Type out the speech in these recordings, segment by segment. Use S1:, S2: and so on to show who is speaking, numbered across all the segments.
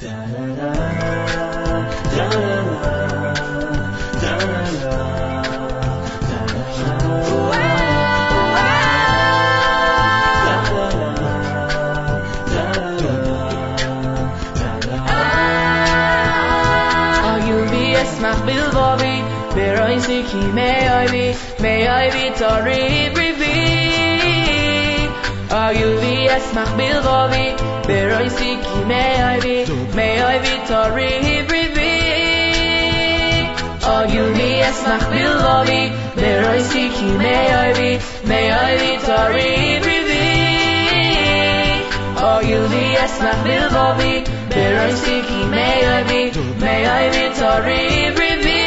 S1: May I be Tori Brivi. Are you the Esmach Bilbovi? Beroi Siki, may I be Tori Brivi. Are you the Esmach Bilbovi? Beroi Siki, may I be Tori Brivi. Are you the Esmach Bilbovi? Beroi Siki, may I be Tori Brivi.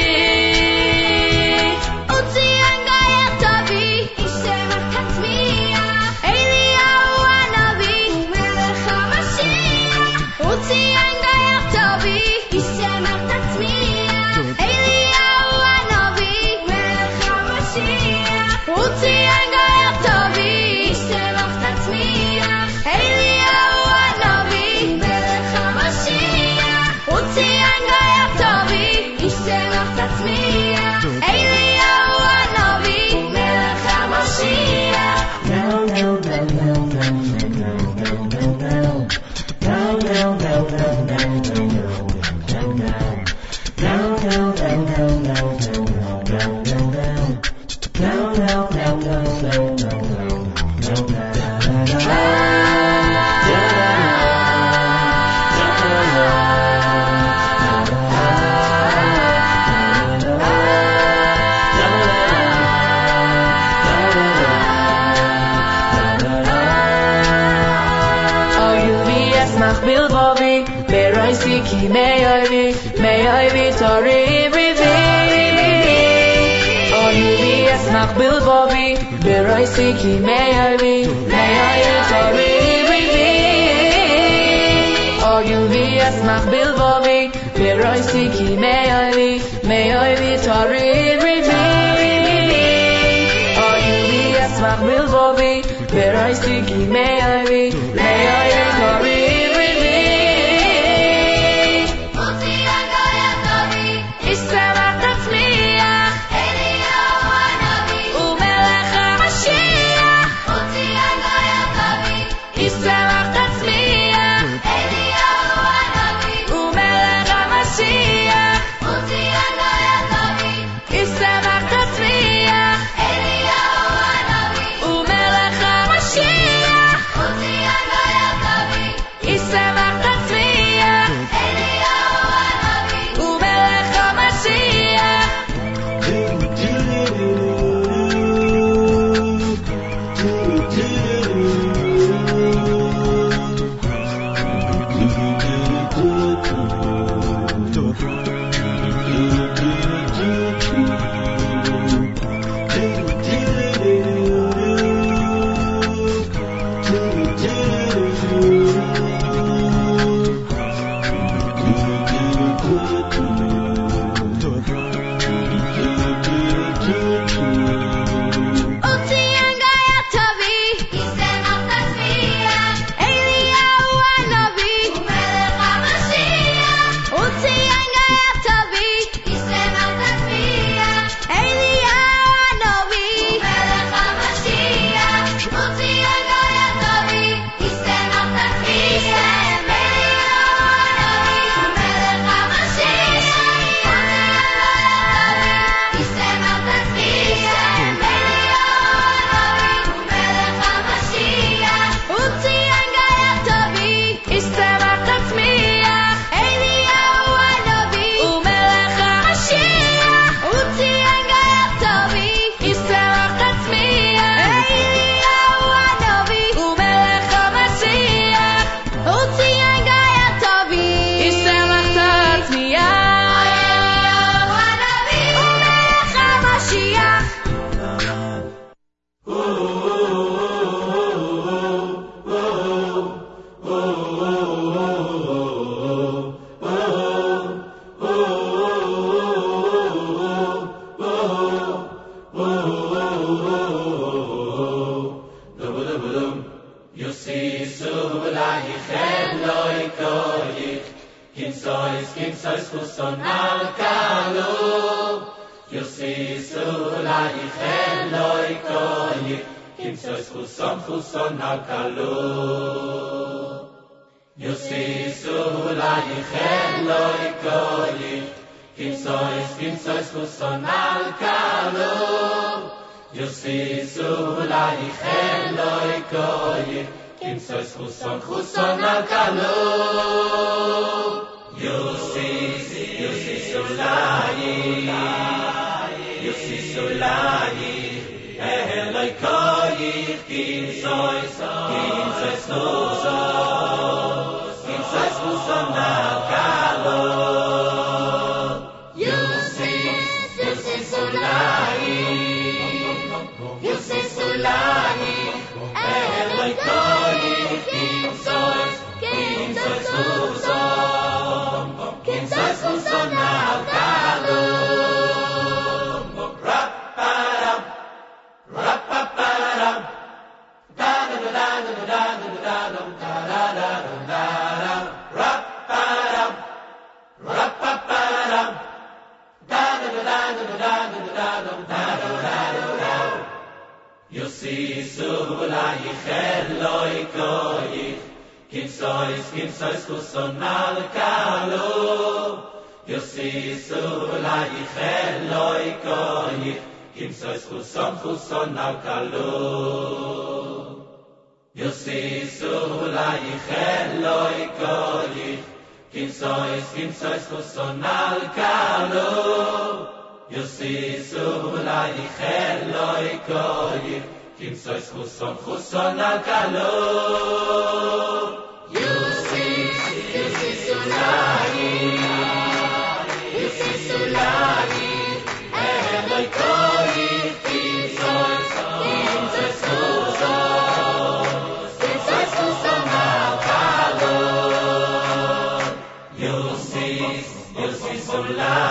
S1: May I be Tori Brivi. Are you the Esmach Bilbovi? Beroi Siki, may I be Tori Brivi. Are you the Esmach Bilbovi? Beroi Siki, may I be Tori Brivi. Are you the Esmach Bilbovi? Beroi Siki, may I be Tori Brivi.
S2: Kimsois chuson al kalu Yosisu laichen loi koyi Kimsois chuson al kalu Yosisu laichen loi koyi Kimsois chuson al kalu Yosisu laichen loi koyi Kimsois chuson al kalu Yosisu laichen Eloi koyi Kimsois chuson al kalu Yosisu laichen Eloi koyi Kimsois chuson al kalu Rap-a-dum Rap-a-pa-dum Da-da-da-da-da-da-da-da-da-dum Da-da-da-da-da-dum Rap-a-dum Rap-a-pa-dum Da-da-da-da-da-da-da-da-dum Da-da-da-da-da Yosisu laichen loi koyi Kimsois chuson al kalu Yosisu laichen loi koyi Kimsois chuson al kalu Yosisu laichen loi koyi Kimsois chuson al kalu Yosisu laichen loi koyi Kimsois chuson al kalu Yosisu laichen Eloi koyi Kimsois chuson al kalu Yosisu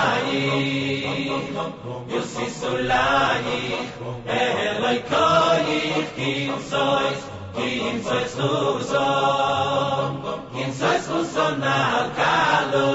S2: laichen Eloi koyi Kimsois chuson al kalu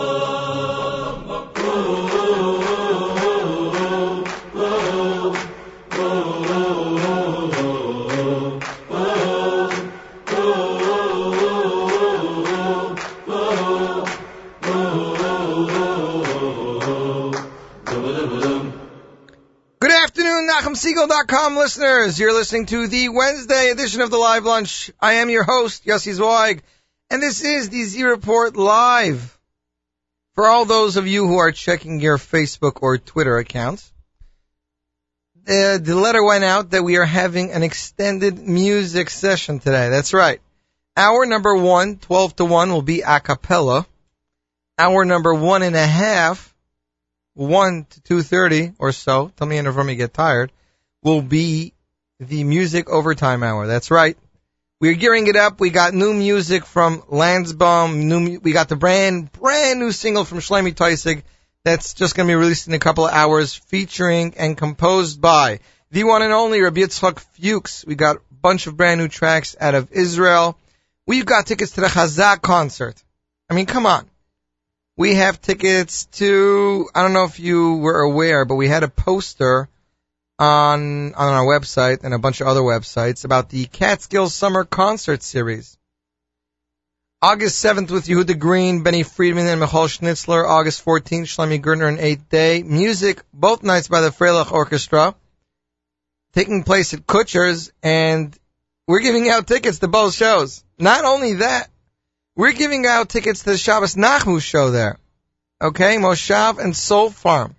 S3: NachumSegal.com listeners, you're listening to the Wednesday edition of the Live Lunch. I am your host, Yossi Zweig, and this is the Z Report Live. For all those of you who are checking your Facebook or Twitter accounts, the letter went out that we are having an extended music session today. That's right. Hour number 1, 12 to 1, will be a cappella. Hour number 1.5, 1 to 2:30 or so, tell me if you get tired, will be the music overtime hour. That's right. We're gearing it up. We got new music from Landsbaum. We got the brand new single from Shlomi Toisig that's just going to be released in a couple of hours, featuring and composed by the one and only Rabbi Yitzchak Fuchs. We got a bunch of brand new tracks out of Israel. We've got tickets to the Chazak concert. I mean, come on. We have tickets to, I don't know if you were aware, but we had a poster on our website and a bunch of other websites about the Catskill Summer Concert Series. August 7th with Yehuda Green, Benny Friedman, and Michal Schnitzler. August 14th, Shlomi Gertner and 8th Day. Music, both nights by the Freilich Orchestra. Taking place at Kutcher's, and we're giving out tickets to both shows. Not only that, we're giving out tickets to the Shabbos Nachmu show there. Okay, Moshav and Soul Farm.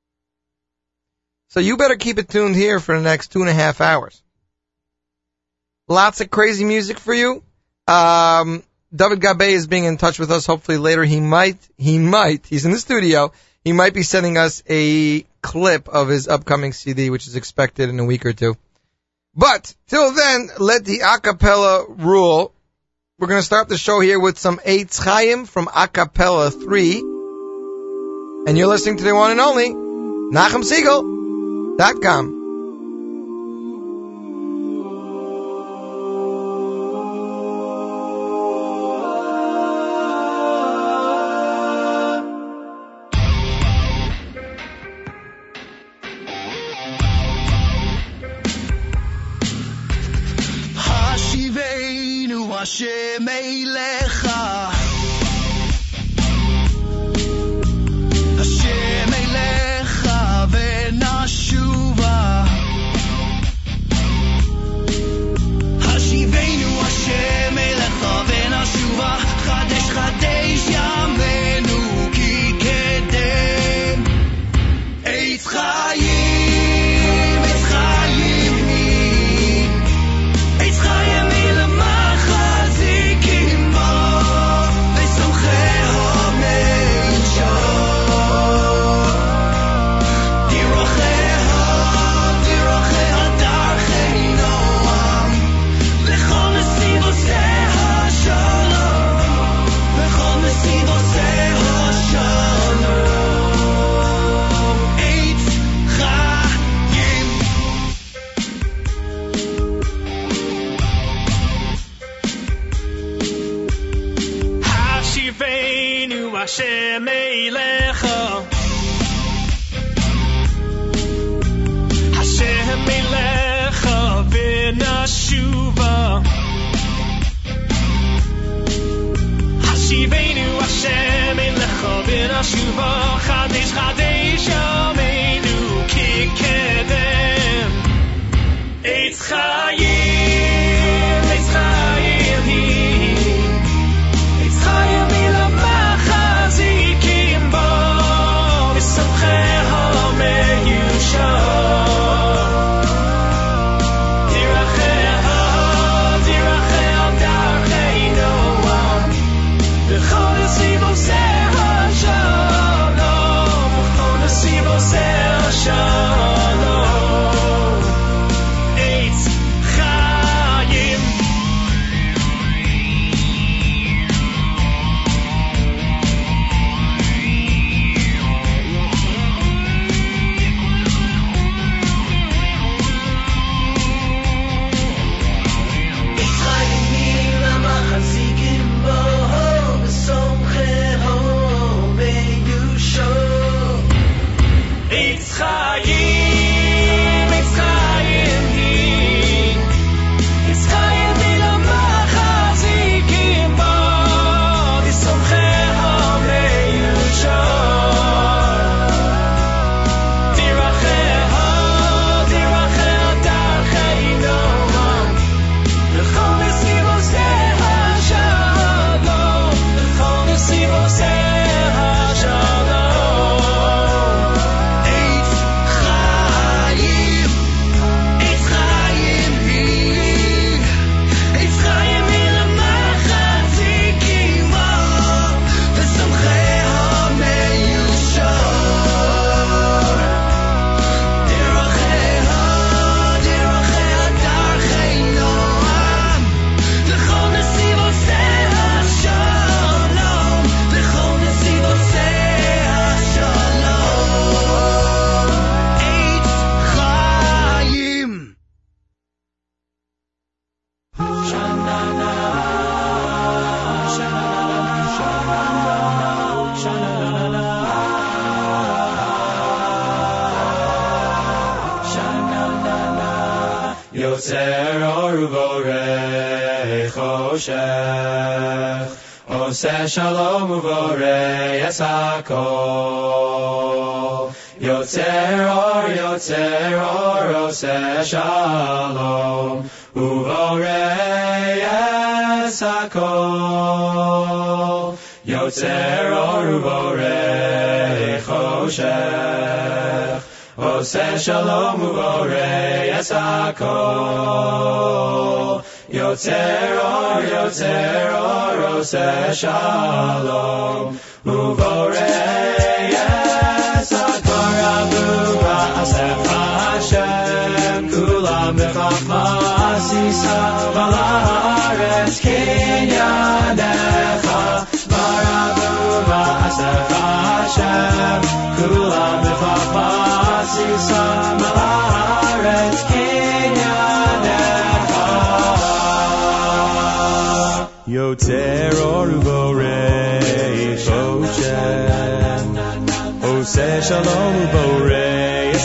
S3: So you better keep it tuned here for the next 2.5 hours. Lots of crazy music for you. David Gabe is being in touch with us. Hopefully later he might, he's in the studio. He might be sending us a clip of his upcoming CD, which is expected in a week or two. But till then, let the acapella rule. We're going to start the show here with some Eitz Chaim from Acapella 3. And you're listening to the one and only NachumSegal.com.
S4: Hashem Eilecha Hashem Eilecha v'nashuva Hashivenu Hashem Eilecha v'nashuva Chadesh Chadesh Yameinu Kikedem Eitz Chayim Eitz Chayim Hi Eitz Chayim Ilamachazikim Bo V'samcheha Meyusha Diracheha Diracheha Darchei Noam V'chol Nesivoseh HaShalom V'chol Nesivoseh HaShalom Eitz Chayim Eitz Chayim, Eitz Chayim Hi Eitz Chayim Ilamachazikim Bo V'samcheha Meyusha Diracheha, Diracheha Darchei Noam V'chol Nesivoseh HaShalom V'chol Nesivoseh HaShalom Eitz Chayim Eitz Chayim Hi Eitz Chayim Ilamachazikim Bo V'samcheha Meyusha Diracheha, Diracheha Darchei Noam V'chol Nesivoseh HaShalom V'chol Nesivoseh HaShalom Eitz Chayim
S2: Yotzer or uvorei choshech Oseh shalom uvorei es hakol Yotzer or oseh shalom uvorei es hakol Yotzer or uvorei choshech Oseh shalom uvorei es hakol Yotzer or oseh shalom uvorei es hakol Rabu ba'aseh Hashem Kulam b'chachma asisa V'la'aretz kinyanecha V'rabu ba'aseh Hashem Kulam b'chachma asisa V'la'aretz kinyanecha Yotzer or uvorei choshech Oseh shalom uvorei es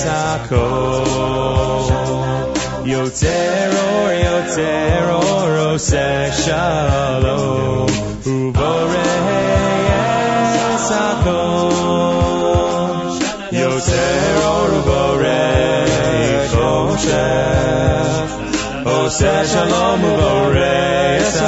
S2: hakol Yotzer or oseh shalom uvorei es hakol Yotzer or uvorei choshech Oseh shalom uvorei es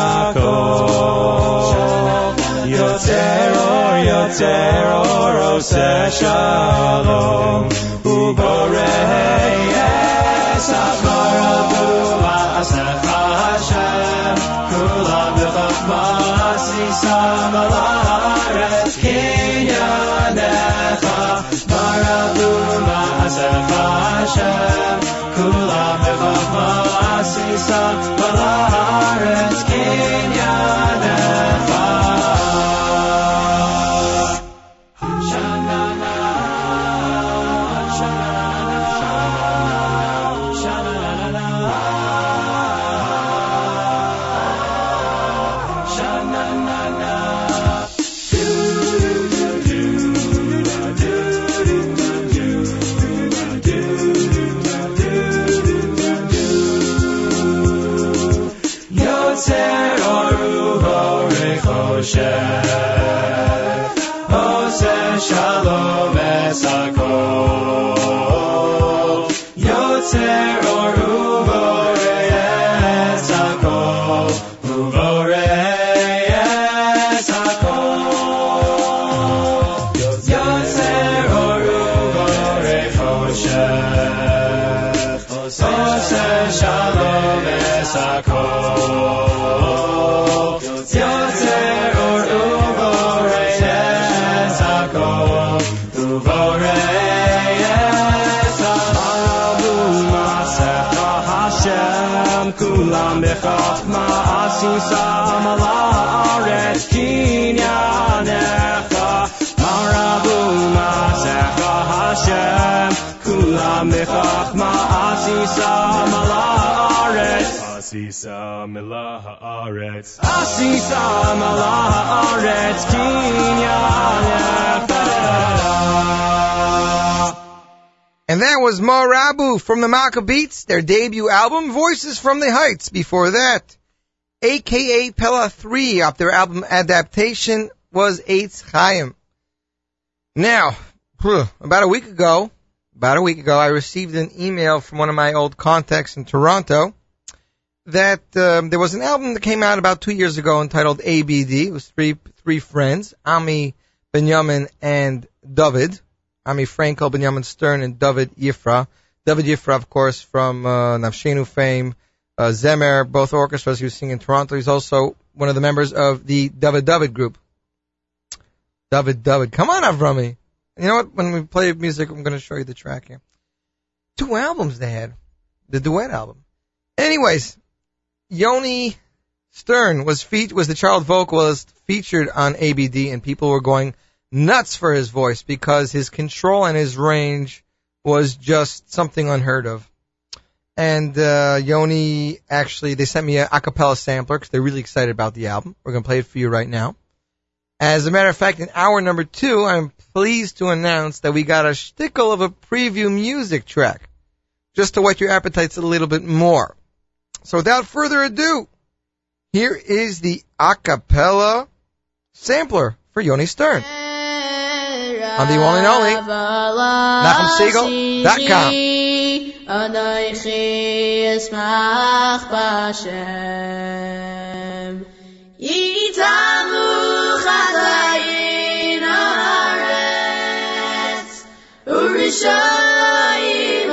S2: hakol Yotzer or oseh shalom uvorei es hakol Rabu ba'aseh Hashem Kulam b'chachma asisa V'la'aretz kinyanecha V'rabu ba'aseh Hashem Kulam b'chachma asisa V'la'aretz kinyanecha Sha-na-na-na Ose shalom es hakol Yotzer or uvorei es hakol Uvorei es hakol Yotzer or uvorei choshech Ose shalom es hakol Yotzer or uvorei es hakol Uvorei es hakol Ma'asecha Hashem Kulam b'chachma asisam ala haaretz kinyanecha Marabu Ma'asecha Hashem Kulam b'chachma asisam ala haaretz Asisam ala haaretz Asisam ala haaretz kinyanecha.
S3: And that was Morabu from the Maccabeats, their debut album, Voices from the Heights. Before that, a.k.a. Pella 3, off their album Adaptation, was Eitz Chaim. Now, about a week ago, I received an email from one of my old contacts in Toronto that there was an album that came out about 2 years ago entitled ABD. It was three friends, Ami, Benjamin, and David. Ami Frankel, Benjamin Stern, and David Yifra. David Yifra, of course, from Nafshenu fame, Zemer, both orchestras he was singing in Toronto. He's also one of the members of the David group. David. Come on, Avrami. You know what? When we play music, I'm going to show you the track here. 2 albums they had. The duet album. Anyways, Yoni Stern was the child vocalist featured on ABD, and people were going nuts for his voice because his control and his range was just something unheard of. And Yoni, actually, they sent me a cappella sampler because they're really excited about the album. We're going to play it for you right now. As a matter of fact, in hour number 2, I'm pleased to announce that we got a shtickle of a preview music track, just to whet your appetites a little bit more. So without further ado, here is the a cappella sampler for Yoni Stern. On the one and only NachumSegal.com.
S5: Anoichi esmach b'Hashem Yitamu chatayin haaretz U'rishayim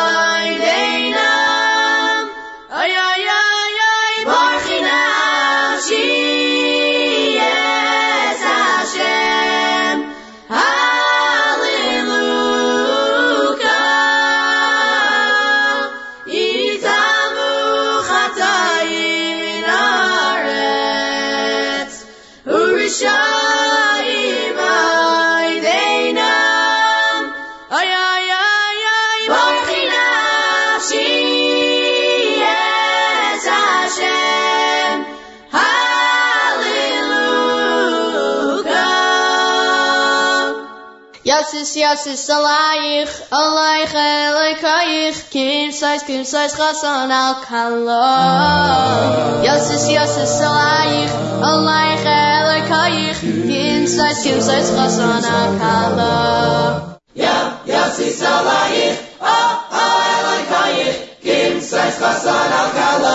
S5: ha'ideinam Ay ay ay ay Barchi nafshi yes Hashem Yasis alayich, alayich elikayich, kim sais chasan al kala. Yasis alayich, alayich elikayich, kim sais chasan al kala. Yasis alayich, elikayich, kim sais chasan al kala.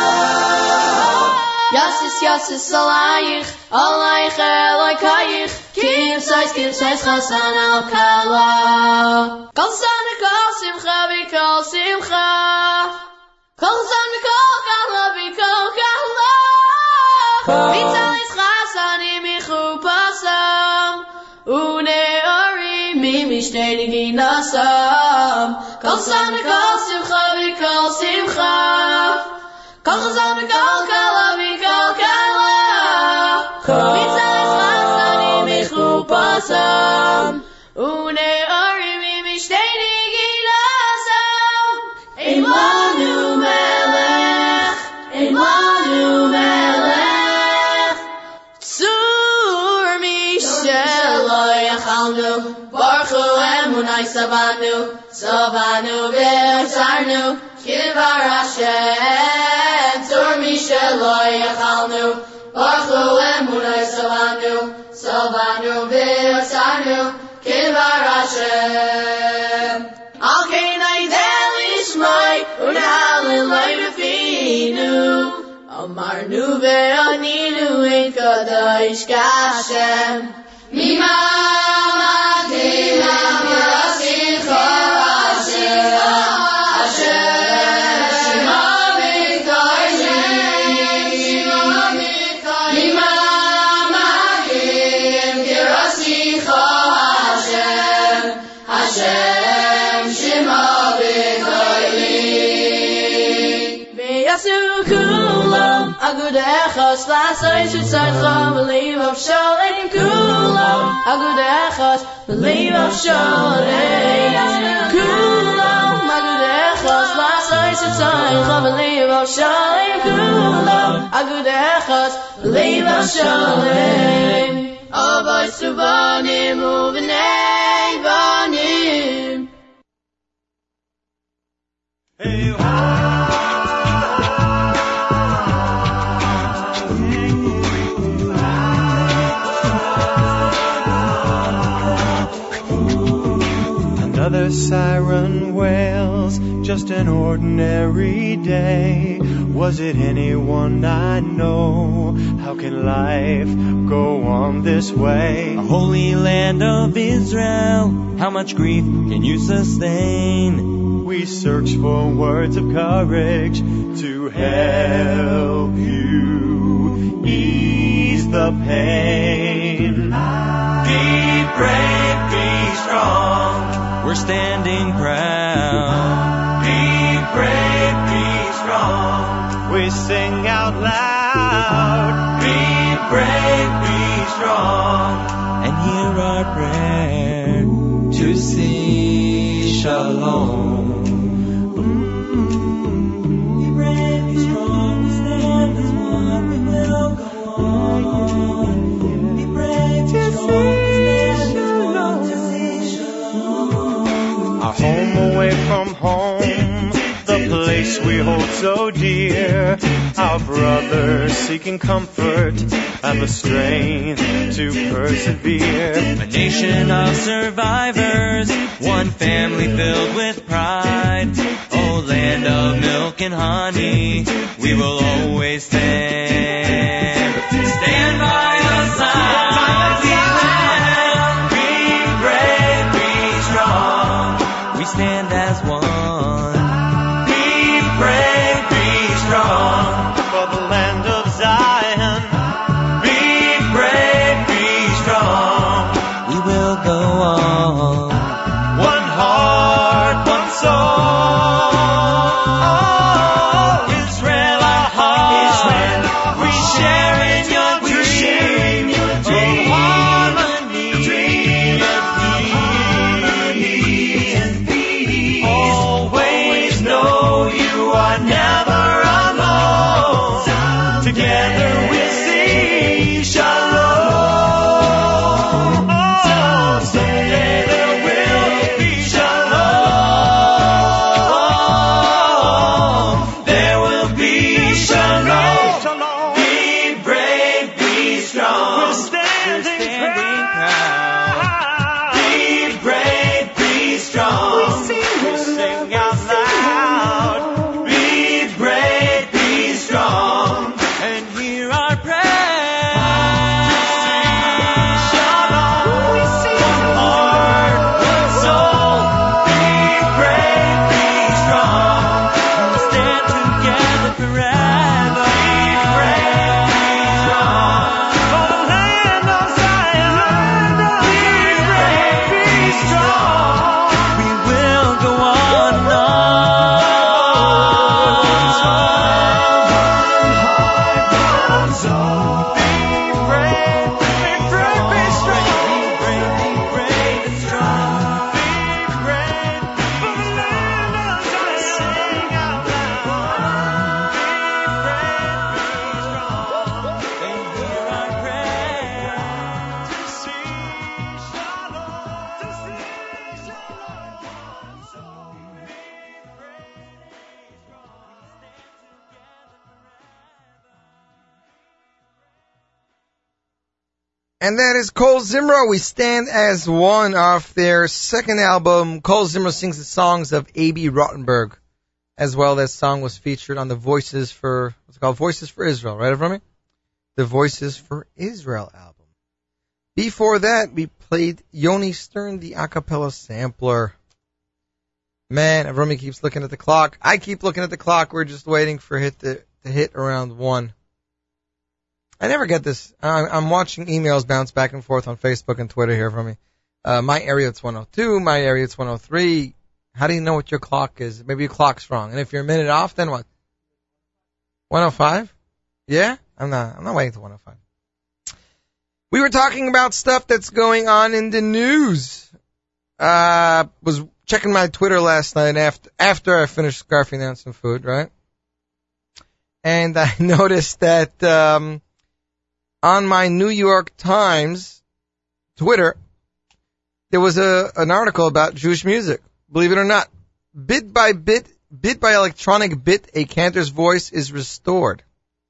S5: Yasis alayich, alayich elikayich, Kim sais chasan al kala. Kol zan kol simcha v'kol simcha. Kol zan kol kala v'kol kala. V'talis chasanim michupasam. Une'arim mimishtei ginasam. Kol zan kol simcha v'kol simcha. Kol zan kol kala v'kol kala. V'talis chasanim michupasam. Une'arim mimishtei ginasam. Ein lanu melech. Ein lanu melech. Tzur mishelo yachalnu. Baruchu emunai savanu. Savanu v'tzarnu. Kivar Hashem. Tzur mishelo yachalnu. Bachlo emunai Savanu ve'asanu Kivar Hashem Al Kenai Delishmai Unhalin Leirafinu Amarnu ve'aninu Ein Kadosh Kashem Mima Matina Yasicha Hashem Agudechos, Lasai Shutzacha, believe of Shalem Kulam. Agudechos, believe of Shalem Kulam. Agudechos, Lasai Shutzacha, believe of Shalem Kulam. Agudechos, believe of Shalem. Avos Subanim, Uvenei Banim.
S2: Hey, another siren wails, just an ordinary day. Was it anyone I know? How can life go on this way?
S6: A holy land of Israel, how much grief can you sustain?
S2: We search for words of courage to help you ease the pain. Be brave, be strong.
S6: We're standing proud.
S2: Be brave, be strong. We sing out loud. Be brave, be strong.
S6: And hear our prayer to see shalom. Be brave, be strong. We stand as one. We will go on. Be brave, be strong.
S2: Our home away from home, the place we hold so dear. Our brothers seeking comfort and the strength to persevere.
S6: A nation of survivors, one family filled with pride. Oh, land of milk and honey, we will always stand. Stand by the side. We stand as one.
S2: Be brave, be strong for the land of Zion. Be brave, be strong.
S6: We will go on.
S2: One heart, one soul. Israel, our heart. Israel, we share.
S3: And that is Kol Zimra. We stand as one off their second album. Kol Zimra sings the songs of A.B. Rottenberg. As well, that song was featured on the Voices for Israel, right, Avrami? The Voices for Israel album. Before that, we played Yoni Stern, the a cappella sampler. Man, Avrami keeps looking at the clock. I keep looking at the clock. We're just waiting for it to hit around 1. I never get this. I'm watching emails bounce back and forth on Facebook and Twitter here from me. My area, it's 102. My area, it's 103. How do you know what your clock is? Maybe your clock's wrong. And if you're a minute off, then what? 105? Yeah? I'm not waiting to 105. We were talking about stuff that's going on in the news. Was checking my Twitter last night after I finished scarfing down some food, right? And I noticed that on my New York Times Twitter, there was an article about Jewish music. Believe it or not, bit by electronic bit, a cantor's voice is restored.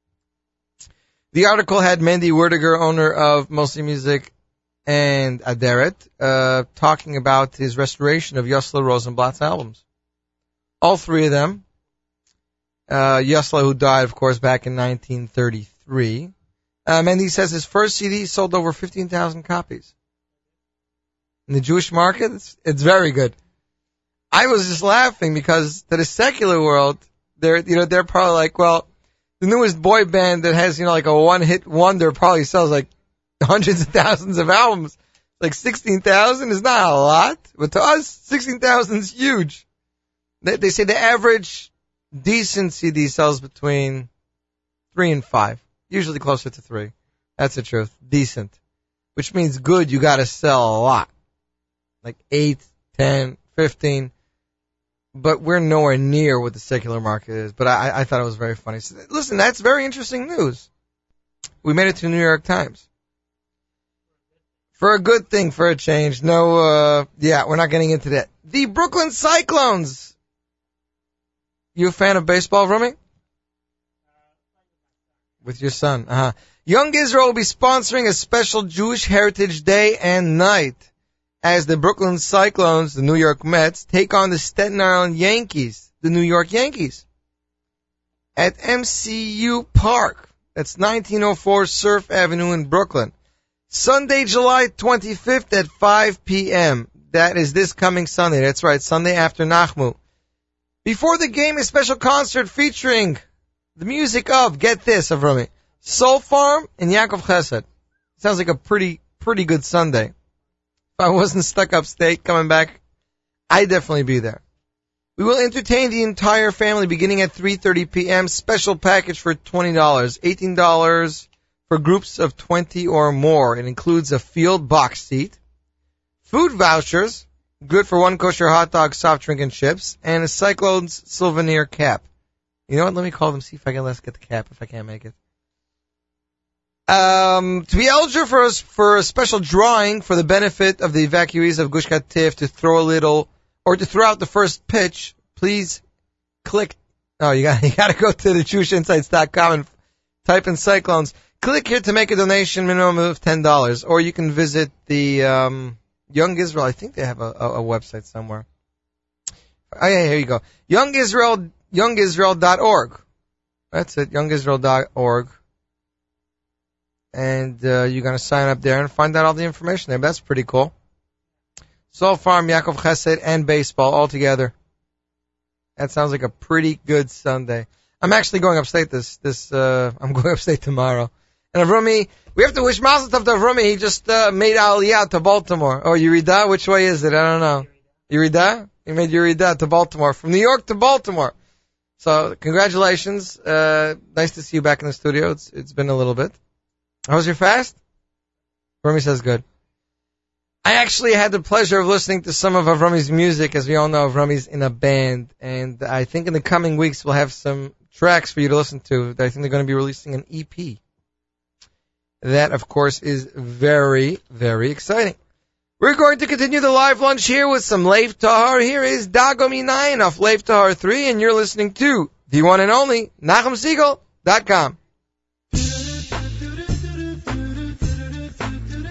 S3: The article had Mendy Werdiger, owner of Mostly Music and Aderet, talking about his restoration of Yossele Rosenblatt's albums. All three of them. Yossele, who died, of course, back in 1933. Mendy says his first CD sold over 15,000 copies. In the Jewish market, it's very good. I was just laughing because to the secular world, they're probably like, well, the newest boy band that has, like a one-hit wonder probably sells like hundreds of thousands of albums. Like 16,000 is not a lot, but to us, 16,000 is huge. They say the average decent CD sells between 3 and 5, usually closer to 3. That's the truth. Decent. Which means good, you gotta sell a lot. Like 8, 10, 15. But we're nowhere near what the secular market is. But I thought it was very funny. So, listen, that's very interesting news. We made it to the New York Times. For a good thing, for a change. No, we're not getting into that. The Brooklyn Cyclones. You a fan of baseball, Rumi? With your son. Young Israel will be sponsoring a special Jewish Heritage Day and night as the Brooklyn Cyclones, the New York Mets, take on the Staten Island Yankees, the New York Yankees, at MCU Park. That's 1904 Surf Avenue in Brooklyn. Sunday, July 25th at 5 p.m. That is this coming Sunday. That's right, Sunday after Nachmu. Before the game, a special concert featuring the music of, get this, Avrami, Soul Farm and Yaakov Chesed. Sounds like a pretty good Sunday. If I wasn't stuck upstate coming back, I'd definitely be there. We will entertain the entire family beginning at 3:30 p.m. Special package for $20, $18 for groups of 20 or more. It includes a field box seat, food vouchers, good for one kosher hot dog, soft drink, and chips, and a Cyclones souvenir cap. You know what? Let me call them, see if I can let's get the cap if I can't make it. To be eligible for a special drawing for the benefit of the evacuees of Gush Katif to throw out the first pitch, please click. Oh, you gotta go to the JewishInsights.com and type in Cyclones. Click here to make a donation, minimum of $10, or you can visit the Young Israel. I think they have a website somewhere. Oh yeah, here you go. Youngisrael.org. That's it, youngisrael.org. And you're going to sign up there and find out all the information there. That's pretty cool. Soul Farm, Yaakov Chesed, and baseball all together. That sounds like a pretty good Sunday. I'm actually going upstate I'm going upstate tomorrow. And Avrumi, we have to wish Mazel Tov to Avrumi. He just made Aliyah to Baltimore. Oh, Yerida? Which way is it? I don't know. Yerida? He made Yerida to Baltimore. From New York to Baltimore. So, congratulations. Nice to see you back in the studio. It's been a little bit. How was your fast? Avrami says good. I actually had the pleasure of listening to some of Avrami's music. As we all know, Avrami's in a band. And I think in the coming weeks we'll have some tracks for you to listen to. I think they're going to be releasing an EP. That, of course, is very, very exciting. We're going to continue the live lunch here with some Leif Tahar. Here is Dagomi 9 off Leif Tahar 3, and you're listening to the one and only NachumSiegel.com.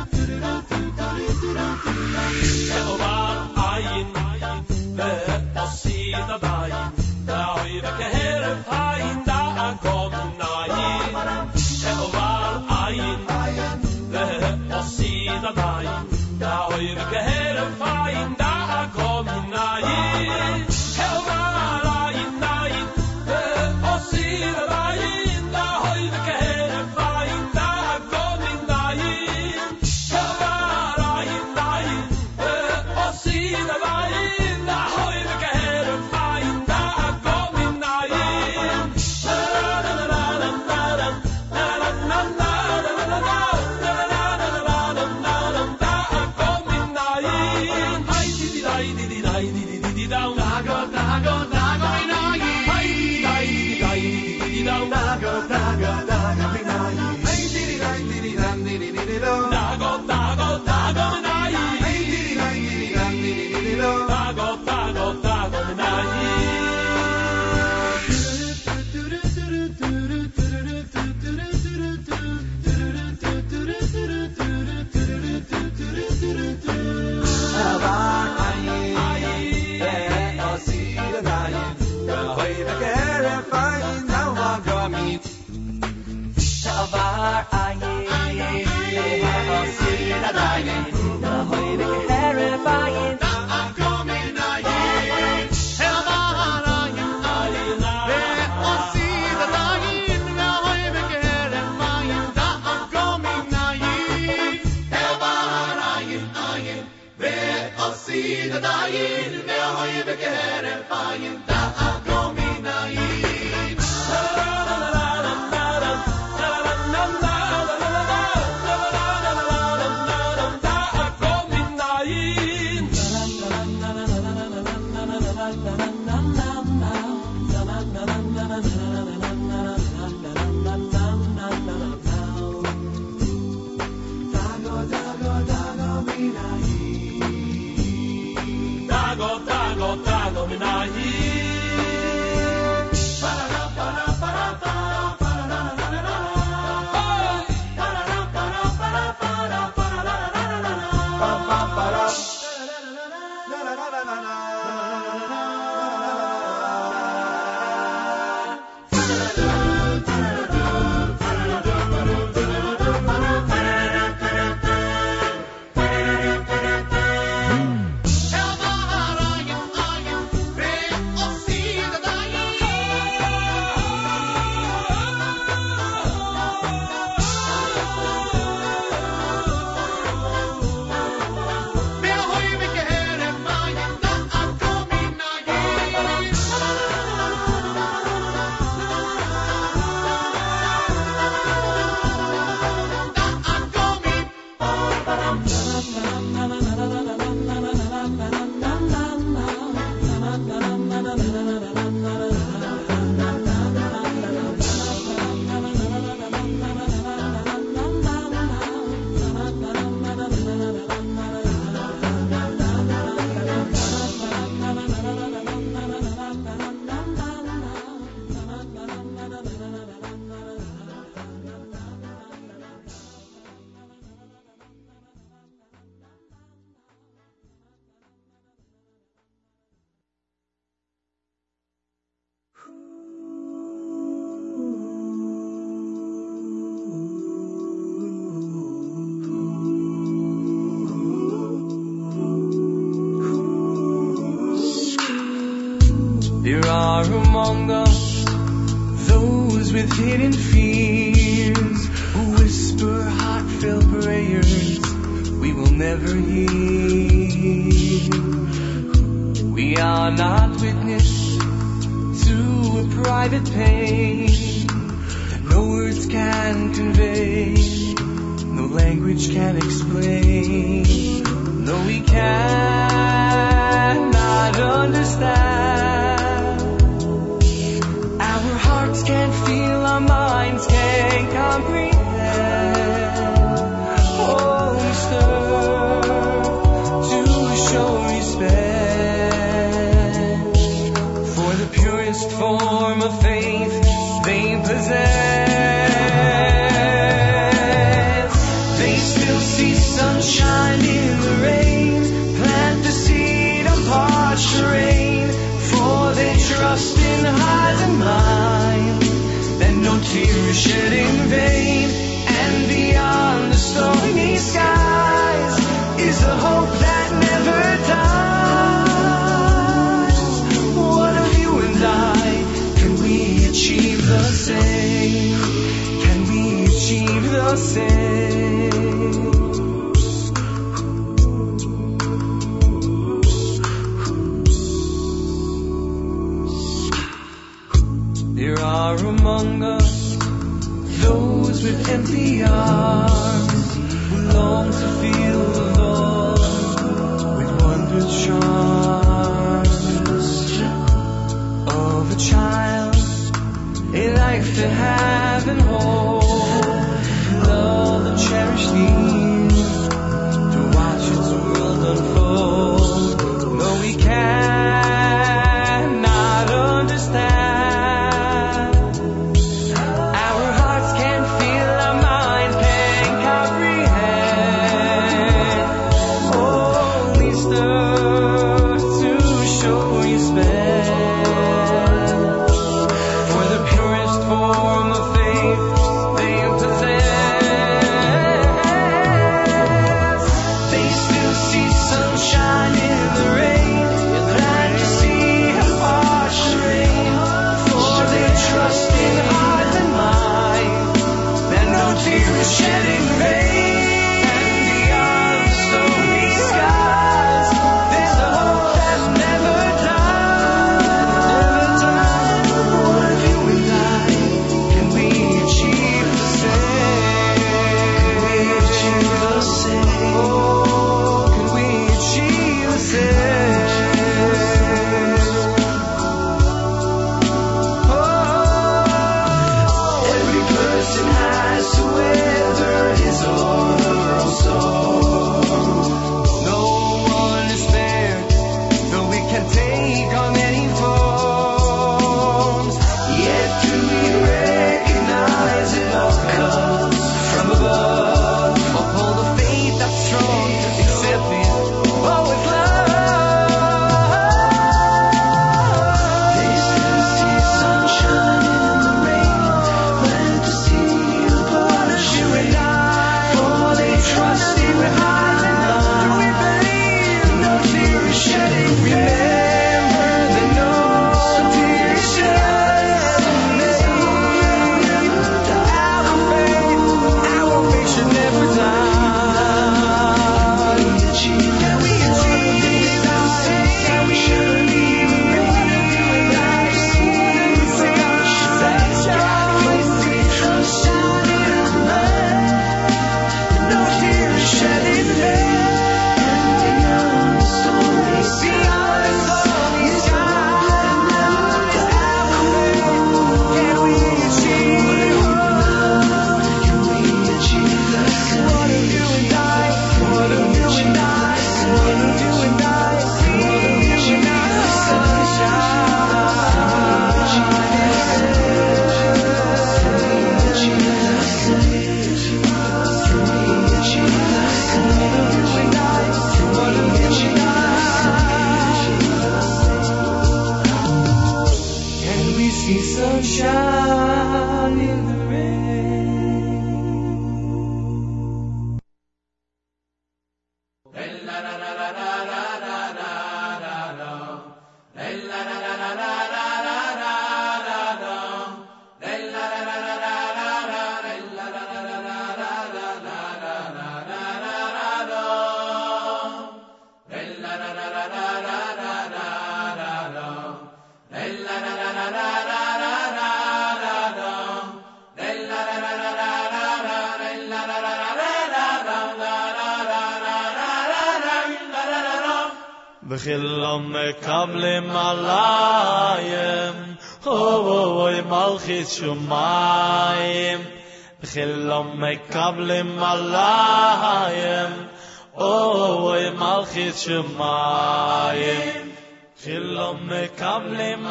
S6: There are among us those with hidden fears who whisper heartfelt prayers we will never hear. We are not witness to a private pain that no words can convey, no language can explain. No, we cannot understand. Our hearts can't feel, our minds can't comprehend. Oh, we stir to show respect for the purest form of faith they possess. They still see
S4: trust in heart and mind, that no tear is shed in vain, and beyond the stormy skies is a hope that never dies. What of you and I? Can we achieve the same? Can we achieve the same? There are among us those with empty arms who long to feel the love with wondrous charms of a child, a life to have and hold, love and cherish these, to watch its world unfold. Though we cannot understand,
S6: V'chilom mekablim alayim, oy malchis shumayim. V'chilom mekablim alayim, oy malchis shumayim. V'chilom mekablim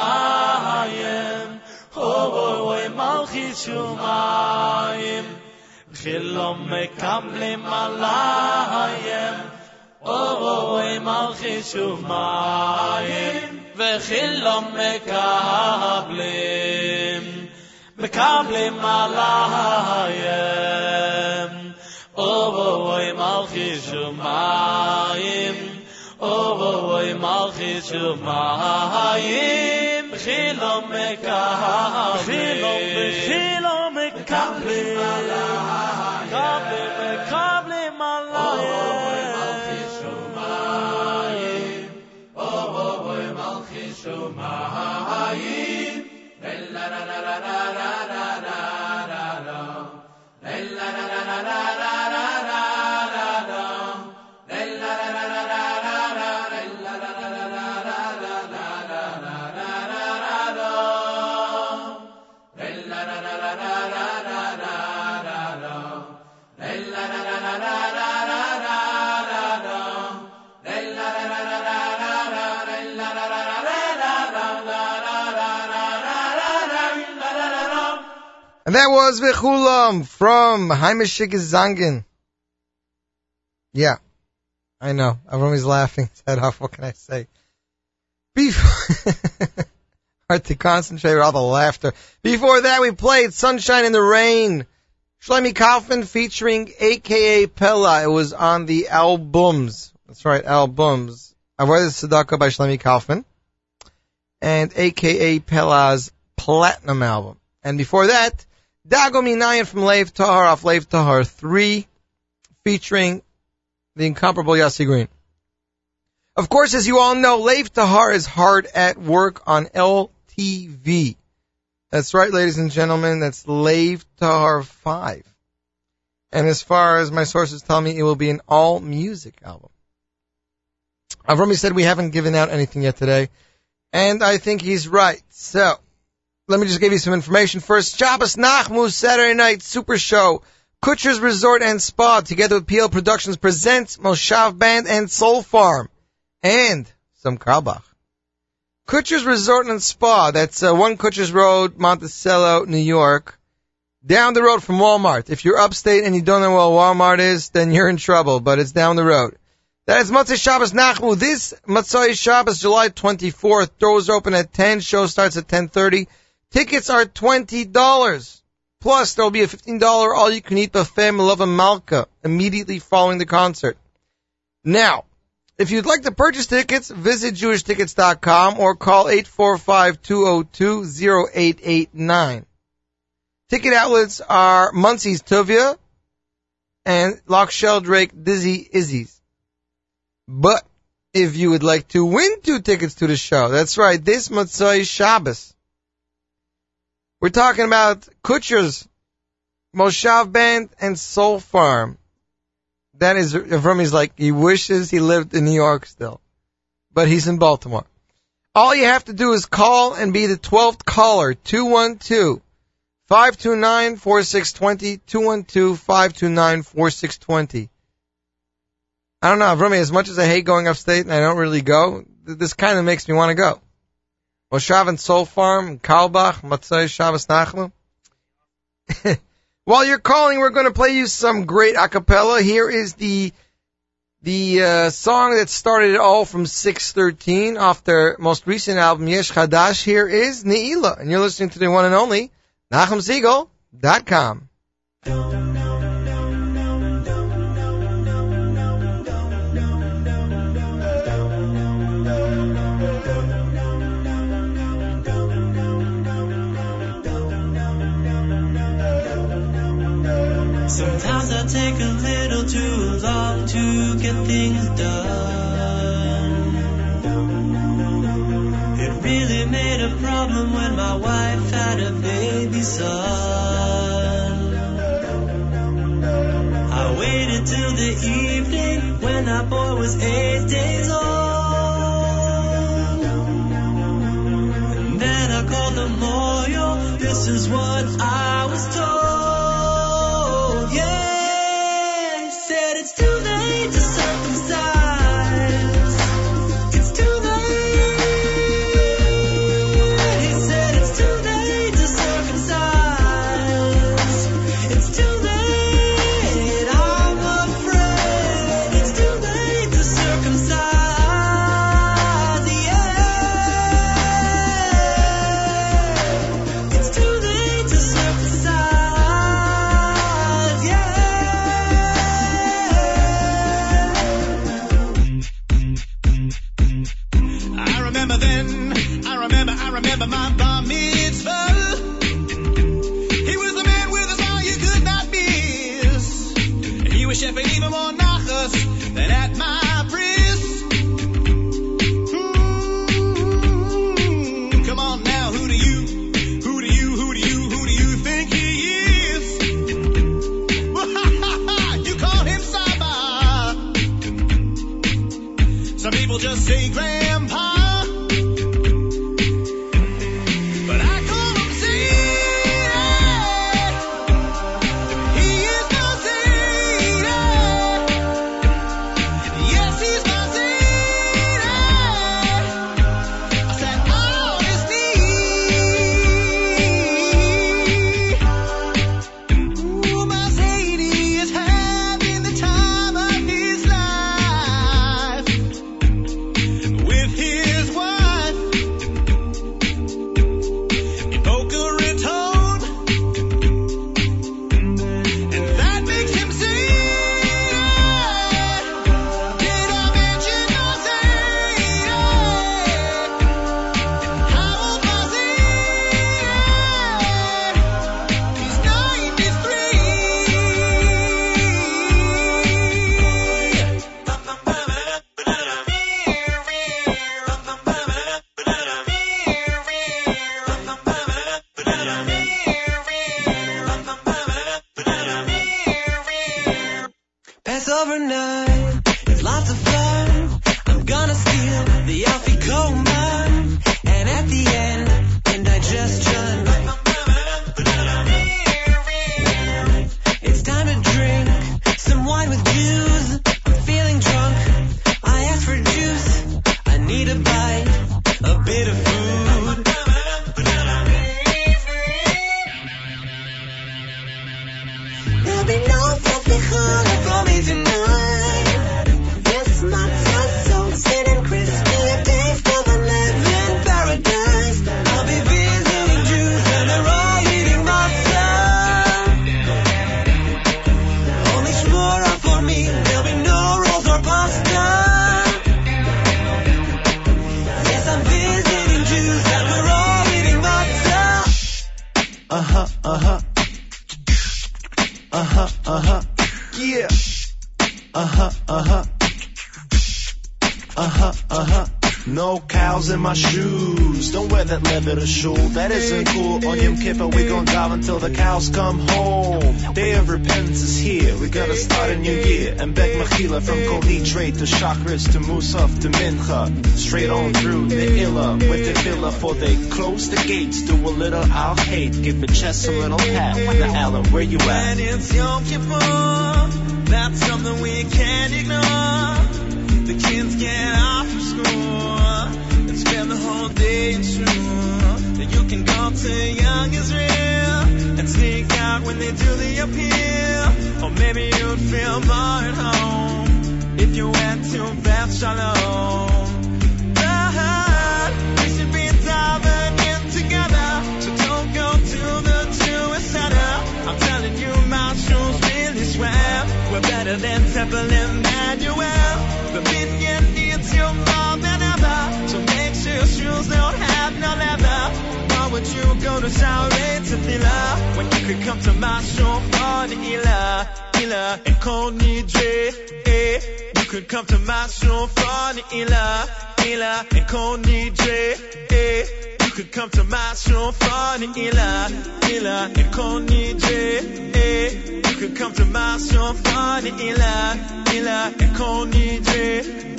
S6: alayim, oy malchis shumayim. V'chilom mekablim alayim, oy malchis shumayim.
S7: וחילום מקבלים עליהם אוי מלכי שמיים אוי מלכי שמיים חילום מקבלים
S3: And that was Vichulam from Heimishik Zangen. Yeah, I know. Everyone's laughing his head off. What can I say? Hard to concentrate with all the laughter. Before that, we played Sunshine in the Rain. Shlomi Kaufman featuring AKA Pella. It was on the albums. That's right, albums. Avodah Tzedakah by Shlomi Kaufman. And AKA Pella's Platinum album. And before that, Dago Minayin from Lev Tahar off Lev Tahar 3, featuring the incomparable Yossi Green. Of course, as you all know, Lev Tahar is hard at work on LTV. That's right, ladies and gentlemen, that's Lev Tahar 5. And as far as my sources tell me, it will be an all-music album. Avrami said we haven't given out anything yet today, and I think he's right. So, let me just give you some information. First, Shabbos Nachmu, Saturday night super show. Kutcher's Resort and Spa, together with PL Productions, presents Moshav Band and Soul Farm. And some Karlbach. Kutcher's Resort and Spa, that's 1 Kutcher's Road, Monticello, New York. Down the road from Walmart. If you're upstate and you don't know where Walmart is, then you're in trouble, but it's down the road. That is Motzei Shabbos Nachmu. This Motzei Shabbos, July 24th. Doors open at 10, show starts at 10:30. Tickets are $20. Plus, there will be a $15 all-you-can-eat buffet Melova Malka immediately following the concert. Now, if you'd like to purchase tickets, visit JewishTickets.com or call 845-202-0889. Ticket outlets are Muncie's Tuvia and Loch Sheldrake Dizzy Izzy's. But if you would like to win 2 tickets to the show, that's right, this Motzei Shabbos, we're talking about Kutcher's, Moshav Band, and Soul Farm. That is, Avrami's like, he wishes he lived in New York still. But he's in Baltimore. All you have to do is call and be the 12th caller, 212-529-4620, 212-529-4620. I don't know, Avrami, as much as I hate going upstate and I don't really go, this kind of makes me want to go. Moshav and Soul Farm, Karlbach, Motzei Shabbos Nachmu. While you're calling, we're going to play you some great a cappella. Here is the song that started it all from 613 off their most recent album, Yesh Chadash. Here is Ne'ilah, and you're listening to the one and only NachumSiegel.com.
S6: Sometimes I take a little too long to get things done. It really made a problem when my wife had a baby son. I waited till the evening when that boy was 8 days old. And then I called the lawyer, this is what I was told. Yeah, he said it's too late to circumcise. It's too late. He said it's too late to circumcise. It's too late. I'm afraid it's too late to circumcise. Yeah.
S8: nachas than at my bris. Come on now, who do you think he is? You call him Saba. Some people just say Grandpa.
S9: No cows in my shoes. Don't wear that leather to shul. That isn't cool. On Yom Kippur we gon' dive until the cows come home. Day of repentance is here. We gotta start a new year and beg Mechila from Kol Nidre to Chakras to Musaf to Mincha. Straight on through the Illa with the Villa, for they close the gates. Do a little I'll hate. Give the chest a little pat. The Allen, where you at?
S8: When it's Yom Kippur, that's something we can't ignore. The kids get off from school and spend the whole day in shul. You can go to Young Israel and sneak out when they do the appeal. Or maybe you'd feel more at home if you went to Beth Shalom. We should be diving in together, so don't go to the Jewish Center. I'm telling you, my shoes really swell. We're better than Temple Emmanuel. The minion needs you more than ever, so make sure your shoes don't have no leather. Why would you go to Shaarei Tefillah when you could come to my show for the Ila and Kol Nidre? You could come to my show for the Ila and Kol Nidre. You could come to my show for the Ila and Kol Nidre. You could come to my show for the Ila and Kol Nidre.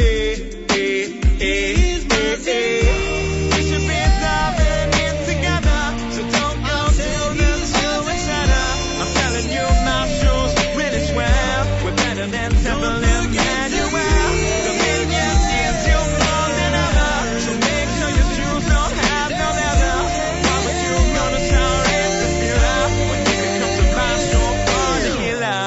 S8: We should be diving in together, so don't go to the Jewish Center. I'm telling you, my shoes really swell. We're better than Temple Emmanuel. The minion needs you more than ever, so make sure your shoes don't have no leather. Why would you go to Shaarei Tefillah when you can come to my show for the Ila?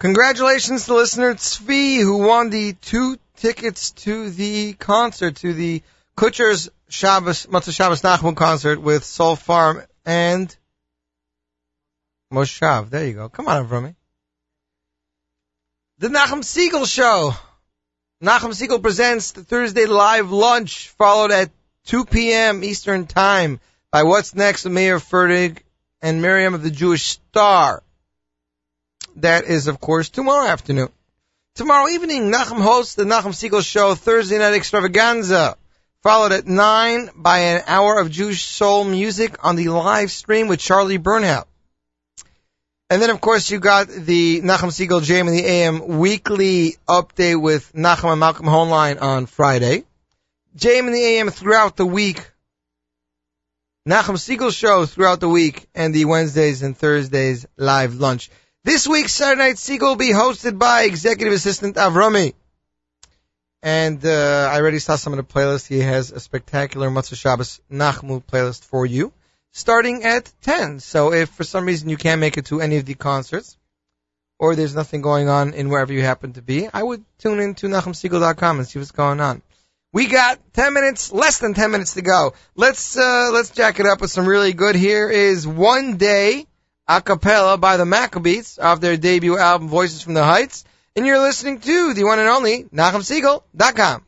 S3: Congratulations to listener Tzvi, who won the 2 tickets to the concert, to the Kutcher's Matzah Shabbos Nachum concert with Soul Farm and Moshav. There you go. Come on, Avrami. The Nachum Siegel Show. Nachum Siegel presents the Thursday live lunch, followed at 2 p.m. Eastern Time by What's Next with Meir Fertig and Miriam of the Jewish Star. That is, of course, tomorrow afternoon. Tomorrow evening, Nachum hosts the Nachum Siegel Show Thursday Night Extravaganza, followed at 9 by an hour of Jewish soul music on the live stream with Charlie Bernhout. And then, of course, you got the Nachum Siegel JM in the AM weekly update with Nachum and Malcolm Hoenlein on Friday. JM in the AM throughout the week. Nachum Siegel Show throughout the week, and the Wednesdays and Thursdays live lunch. This week's Saturday Night Siegel will be hosted by Executive Assistant Avrami. And I already saw some of the playlists. He has a spectacular Matzah Shabbos Nachmu playlist for you, starting at 10. So if for some reason you can't make it to any of the concerts, or there's nothing going on in wherever you happen to be, I would tune in to NachumSiegel.com and see what's going on. We got 10 minutes, less than 10 minutes to go. Let's jack it up with some really good. Here is One Day a cappella by the Maccabees off their debut album Voices from the Heights. And you're listening to the one and only NachumSiegel.com.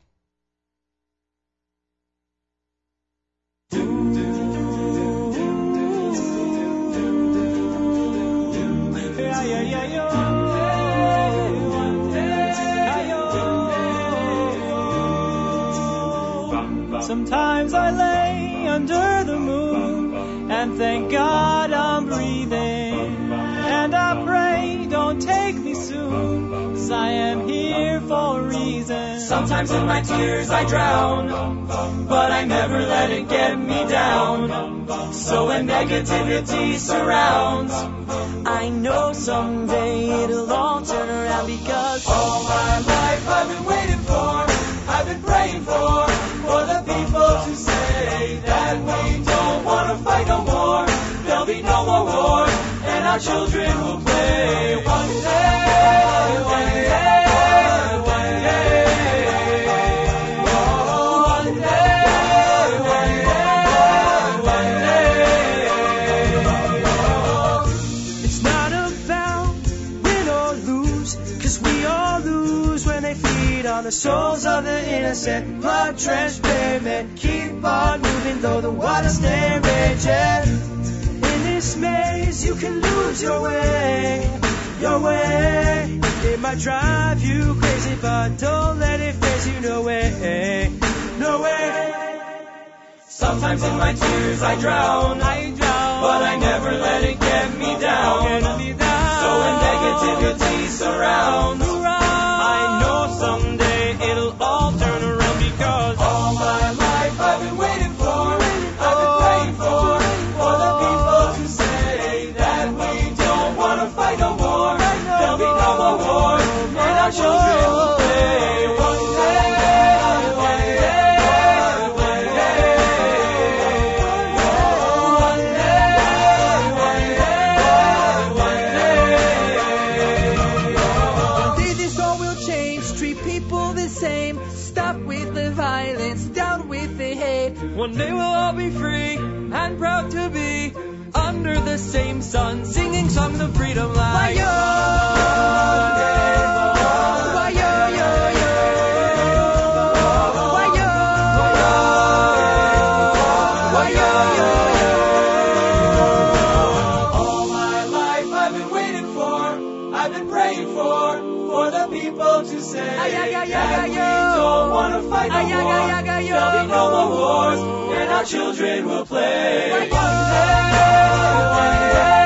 S10: Sometimes I lay under the moon and thank God I'm breathing. And I pray, don't take me soon, 'cause I am here for a reason.
S4: Sometimes in my tears I drown, but I never let it get me down. So when negativity surrounds,
S10: I know someday it'll all turn around, because
S4: all my life I've been waiting for, I've been praying for the people to say that we don't want to fight no more. There'll be no more war, and our children will play one day, one day, one day. Oh, one day, one day, one day.
S10: it's not about win or lose, 'cause we all lose when they feed on the souls of the innocent. Blood-drenched pavement, keep on moving though the water stay raging. In this maze you can lose your way, your way. It might drive you crazy, but don't let it phase you, no way, no way.
S4: Sometimes in my tears I drown, but I never let it get me down. So when negativity surrounds, I know someday it'll all turn around, because all my life I've been waiting for, I've been praying for the people to say that we don't want to fight no more. There'll be no more war, and our children will play one day, one day, one day. One day, one day, one day.
S10: This all will change, treat people the same. Stop with the violence, down with the hate. One day we'll all be free and proud to be under the same sun, singing songs of freedom like
S4: All my life I've been waiting for, I've been praying for the people to say that we don't want to fight no more. There'll be no more wars, and our children will play one day, one day.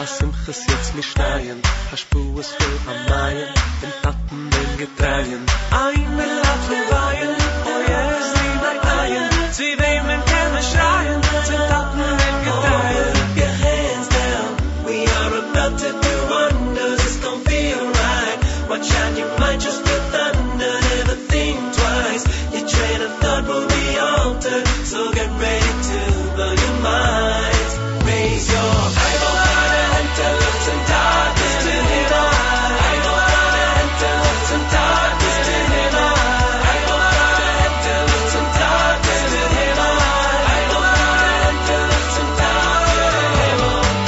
S11: Simchas jetzt nicht schneien, Haschpuas für Amayen, den Taten, den Getreien. Ein will abgeweihen, oh yes, lieber Eien, sie wehmen, können schreien, den Taten, den Getreien. Keep your hands down, we are about to do wonders, it's gonna feel right. Watch out, you might just feel thunder, never think twice. Your train of thought will be altered, so get ready to blow your mind. Raise your eyeball and tell us some darkness to him. Eyeball and tell us some darkness to him. Eyeball and tell us some darkness to him. Eyeball and tell us some darkness to him.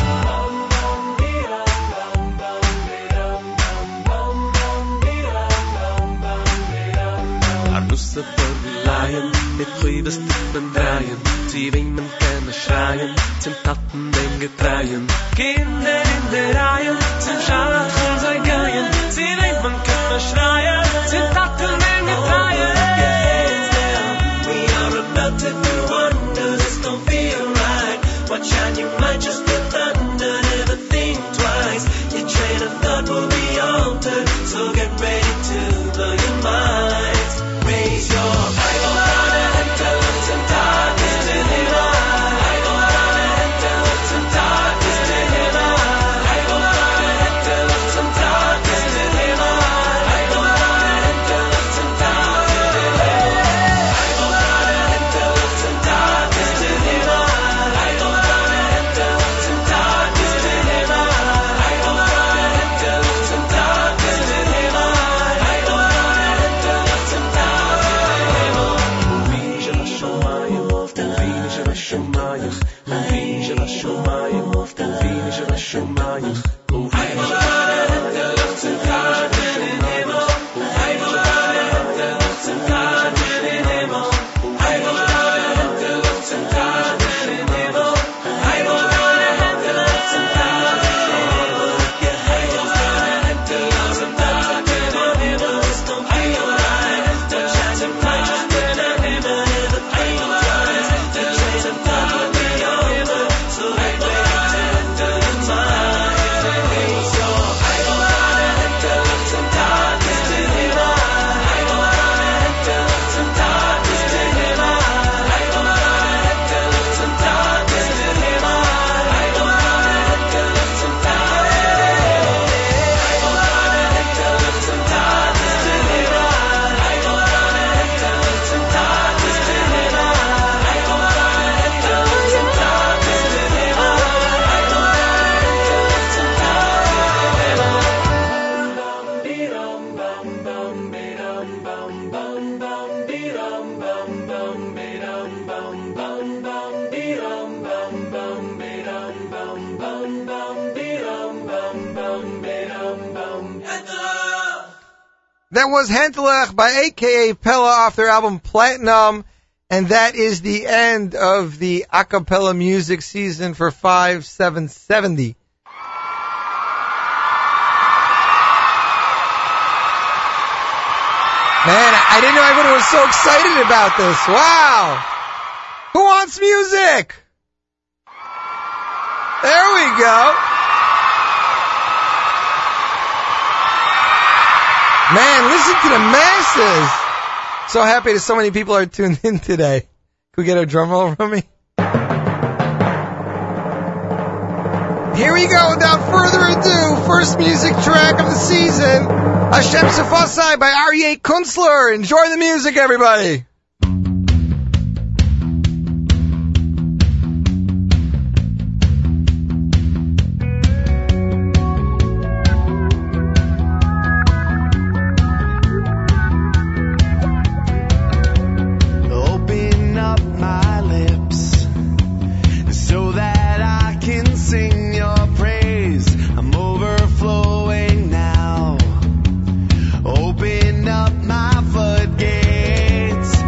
S11: Arnusse vor die Laien, mit Chivas tippen dreien. Sie wehmen keine schreien, zum Taten den Getreien. Kinder in der Reihen, zum Schachen sein Geien. Sie wehmen keine schreien, zum Taten den Getreien. We are about to do wonders, it's gonna feel right. Watch out, you might just feel thunder, never think twice. Your train of thought will be altered, so get ready to blow your minds. Raise your eyeball and tell us some darkness to him. Eyeball and tell us some darkness to him. Eyeball and tell us some darkness to him. Eyeball and tell us some darkness to him. Eyeball and tell us some darkness to him. Eyeball and tell us some darkness to him. Eyeball and tell us some darkness to him. Eyeball and tell us some darkness.
S3: That was Hantelech by AKA Pella off their album Platinum, and that is the end of the a cappella music season for 5770. Man, I didn't know everyone was so excited about this. Wow! Who wants music? There we go. Man, listen to the masses. So happy that so many people are tuned in today. Could we get a drum roll from me? Here we go, without further ado, first music track of the season, Hashem Sefasai by Aryeh Kunstler. Enjoy the music, everybody.
S12: Open up my floodgates.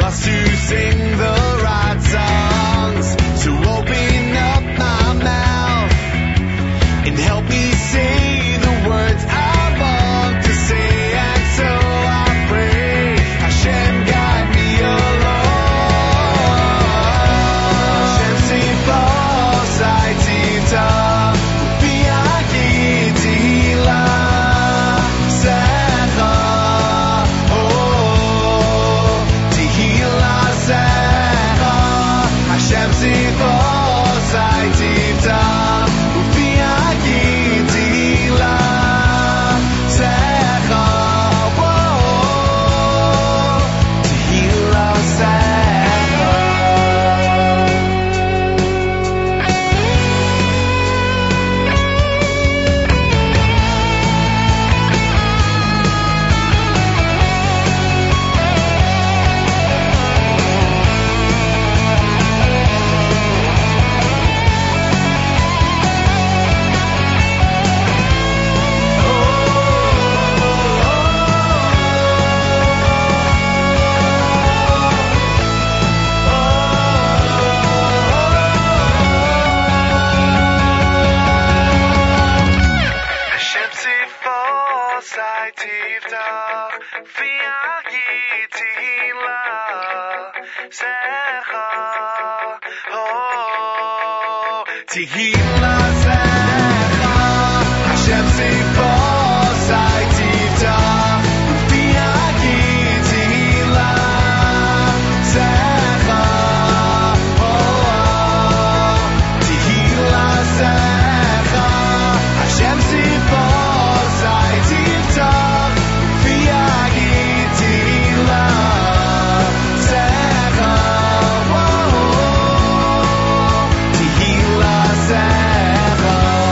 S9: must to sing the right songs. So open up my mouth and help me say the words I want to say. And so I pray, Hashem guide me along. Hashem sifos ha'tivta, u'pi'aki tehila secha, oh, tehila secha. Hashem sifos ha'tivta, u'pi'aki tehila secha, oh, tehila secha. Hashem sifos ha'tivtach, v'yagi tehila secha, oh, tehila secha. Hashem sifos ha'tivtach, v'yagi tehila secha, oh, tehila secha. Hashem sifos ha'tivtach, v'yagi tehila secha, oh, tehila secha,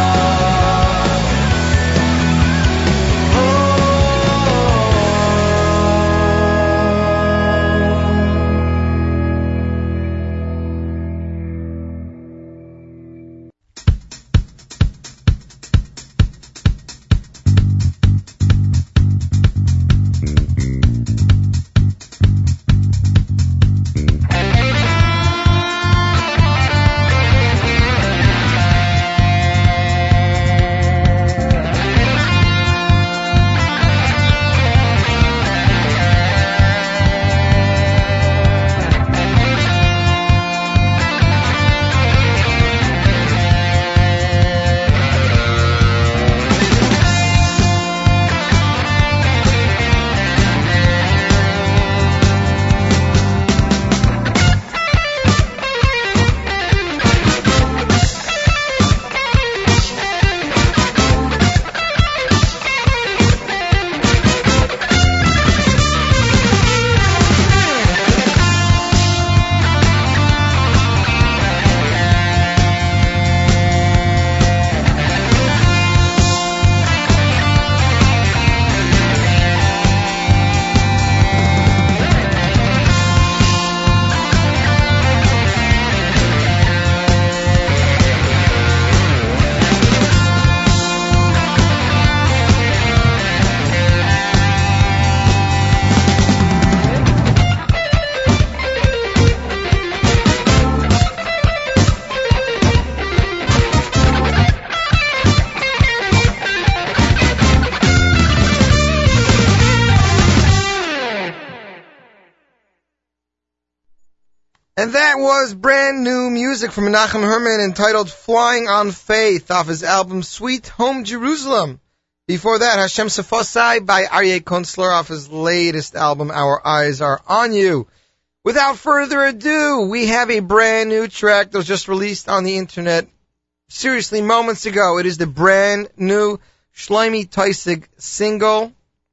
S3: And that was brand new music from Menachem Herman entitled Flying on Faith off his album Sweet Home Jerusalem. Before that, Hashem Sefosai by Aryeh Kunstler off his latest album, Our Eyes Are On You. Without further ado, we have a brand new track that was just released on the internet seriously moments ago. It is the brand new Shlomi Teisig single.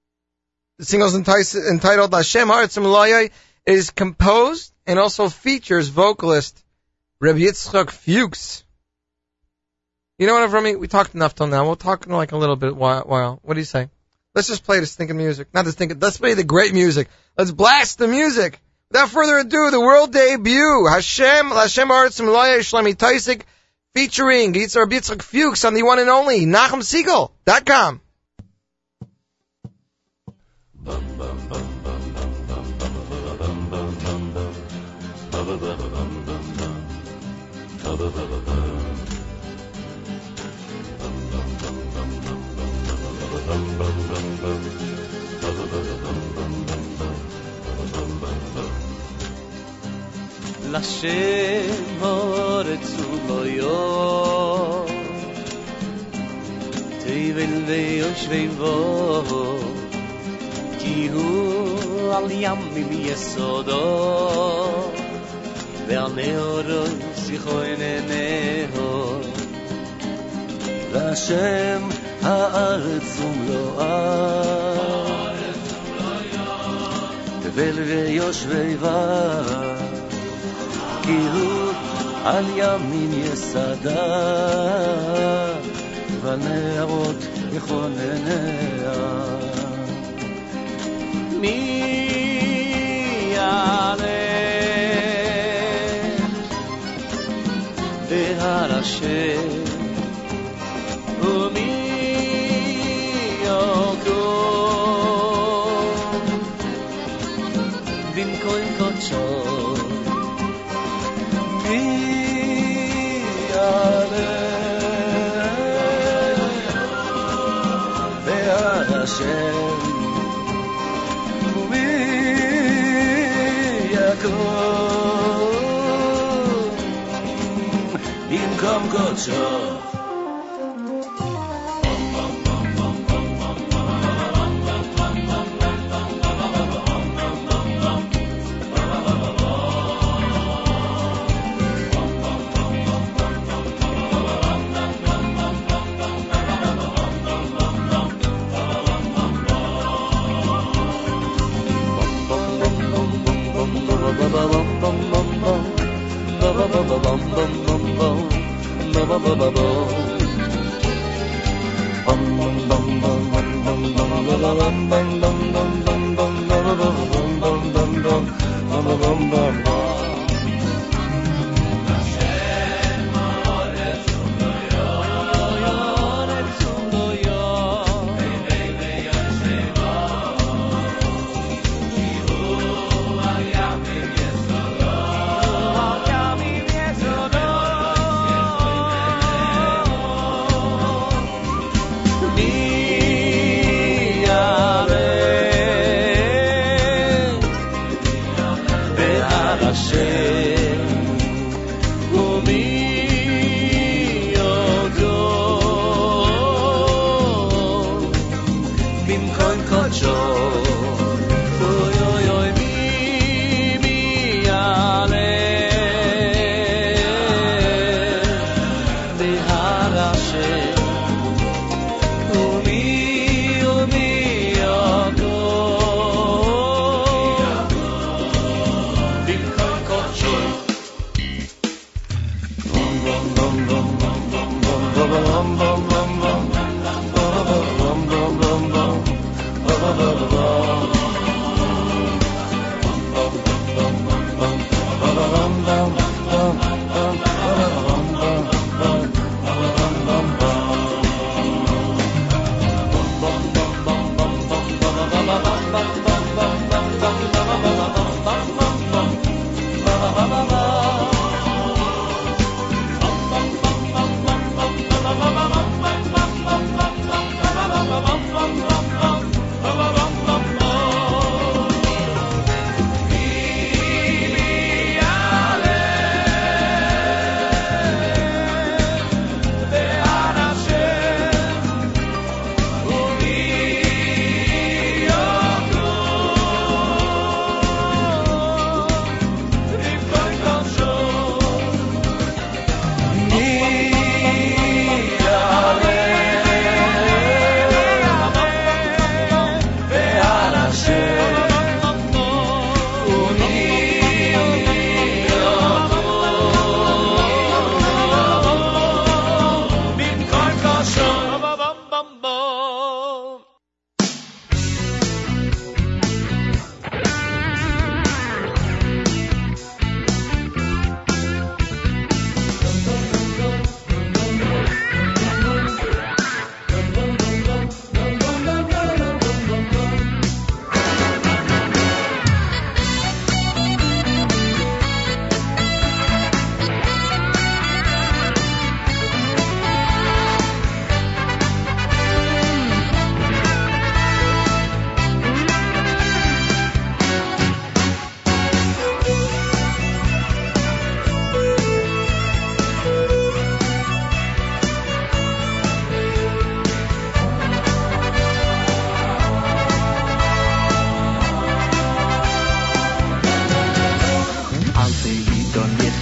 S3: The single is entitled Hashem Ha'aretzim Loyai. It is composed and also features vocalist Reb Yitzchak Fuchs. You know what, Avrami? We talked enough till now. We'll talk in like a little bit while. What do you say? Let's just play this stinking music. Not this stinking. Let's play the great music. Let's blast the music. Without further ado, the world debut, Hashem Ha'aretzim Loyai Shlomi Teisig, featuring Reb Yitzchak Fuchs on the one and only NachumSiegel.com.
S11: L'Hashem haaretz u'lo Tevel ve'yoshvei vo Ki hu al yamim yesodo Ve'al ne'oroi sichoin eneho L'Hashem haaretz u'lo Tevel ve'yoshvei vo כי הוא על ימין יסדה ונרות יכונניה מי יעלה בהר השם ומי יקום במקום קודשו Hashem Umi Yaakov Bimkom Kodsho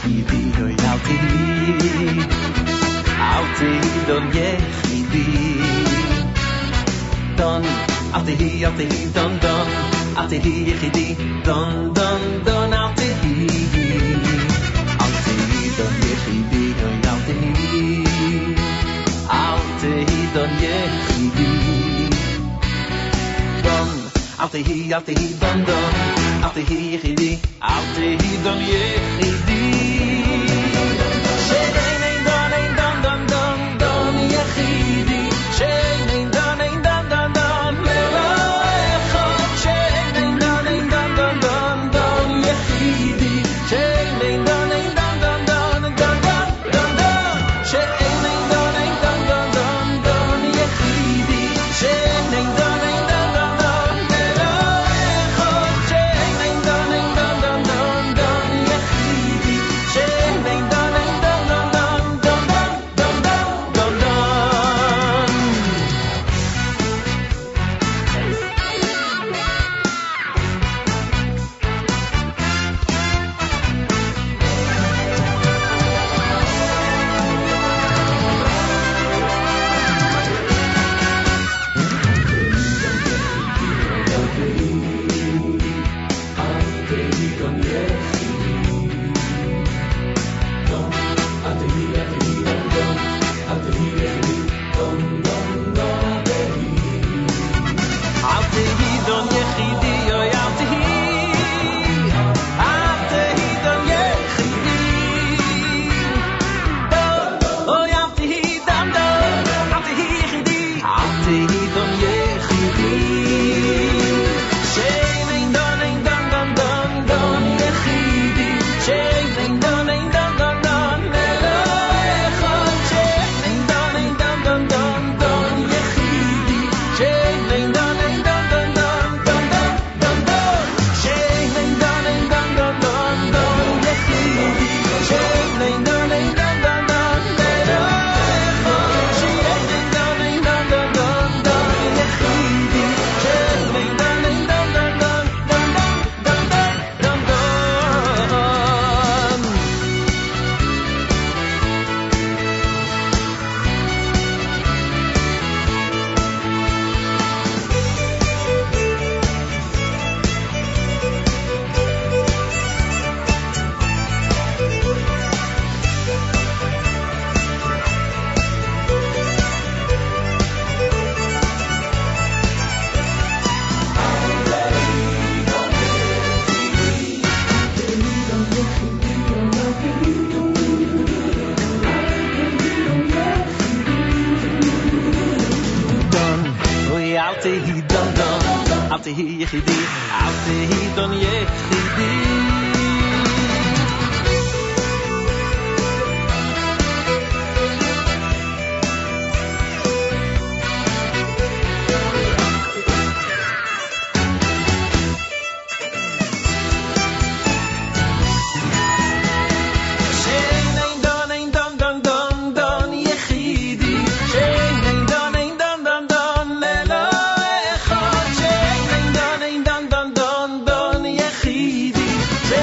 S11: יחידי אוי אל תהי דון יחידי דון אל תהי דון דון אל תהי יחידי דון דון דון אל תהי דון יחידי אוי אל תהי דון יחידי דון אל תהי דון דון אל תהי יחידי אל תהי דון יחידי שאין אין דון אין דון דון דון דון יחידי שאין אין דון אין דון דון דון ללא אחד שאין אין דון אין דון דון דון דון יחידי שאין אין דון אין דון דון דון דון דון דון שאין אין דון אין דון דון דון דון יחידי שאין אין דון אין דון דון דון ללא אחד שאין אין דון אין דון דון דון דון יחידי שאין אין דון אין דון דון דון דון דון דון דון אל תהי דון יחידי אוי אל תהי דון יחידי דון אוי אל תהי דון דון אל תהי יחידי אל תהי דון יחידי שאין אין דון אין דון דון דון דון יחידי שאין אין דון אין דון דון דון ללא אחד שאין אין דון אין דון דון דון דון יחידי שאין אין דון אין דון דון דון דון דון דון שאין אין דון אין דון דון דון דון יחידי שאין אין דון אין דון דון דון ללא אחד שאין אין דון אין דון דון דון דון יחידי שאין אין דון אין דון דון דון דון דון דון דון דון אוי אל תהי דון דון אל תהי יחידי אל תהי דון יחידי שאין אין דון אין דון דון דון דון יחידי שאין אין דון אין דון דון דון ללא אחד שאין אין דון אין דון דון דון דון יחידי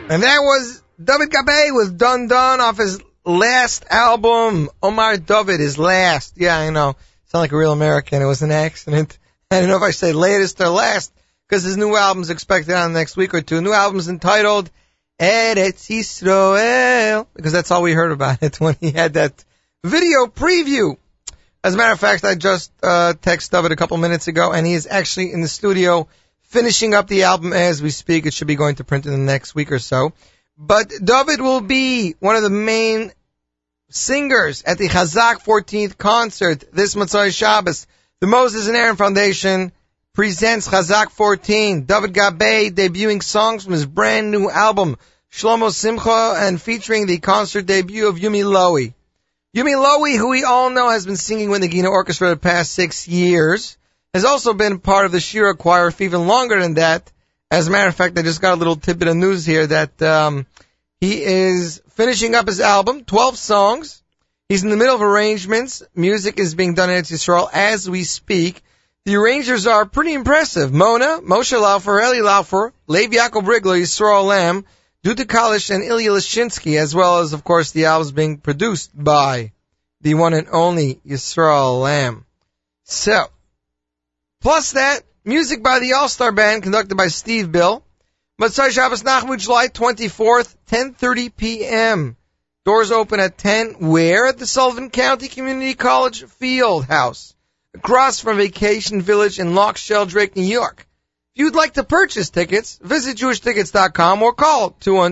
S3: And that was David Gabe with Dun Dun off his last album, Omar David, his last. Yeah, I know. Sound like a real American. It was an accident. I don't know if I say latest or last, because his new album's expected on the next week or two. New album's entitled Eretz Yisrael, because that's all we heard about it when he had that video preview. As a matter of fact, I just texted David a couple minutes ago, and he is actually in the studio finishing up the album as we speak. It should be going to print in the next week or so. But David will be one of the main singers at the Chazak 14th concert this Motzei Shabbos. The Moses and Aaron Foundation presents Chazak 14. David Gabe debuting songs from his brand new album, Shlomo Simcha, and featuring the concert debut of Yumi Lowy. Yumi Lowy, who we all know has been singing with the Gina Orchestra the past 6 years, has also been part of the Shira Choir for even longer than that. As a matter of fact, I just got a little tidbit of news here that he is finishing up his album, 12 songs. He's in the middle of arrangements. Music is being done in Eretz Yisrael as we speak. The arrangers are pretty impressive. Mona, Moshe Laufer, Eli Laufer, Lev Yaakov Rigler, Yisrael Lam, Duda Kalish, and Ilya Lashinsky, as well as, of course, the album is being produced by the one and only Yisrael Lam. So, plus that, music by the All-Star Band, conducted by Steve Bill. Motzei Shabbos Nachmu, July 24th, 10:30 p.m. Doors open at 10. Where? At the Sullivan County Community College Field House, across from Vacation Village in Loch Sheldrake, New York. If you'd like to purchase tickets, visit JewishTickets.com or call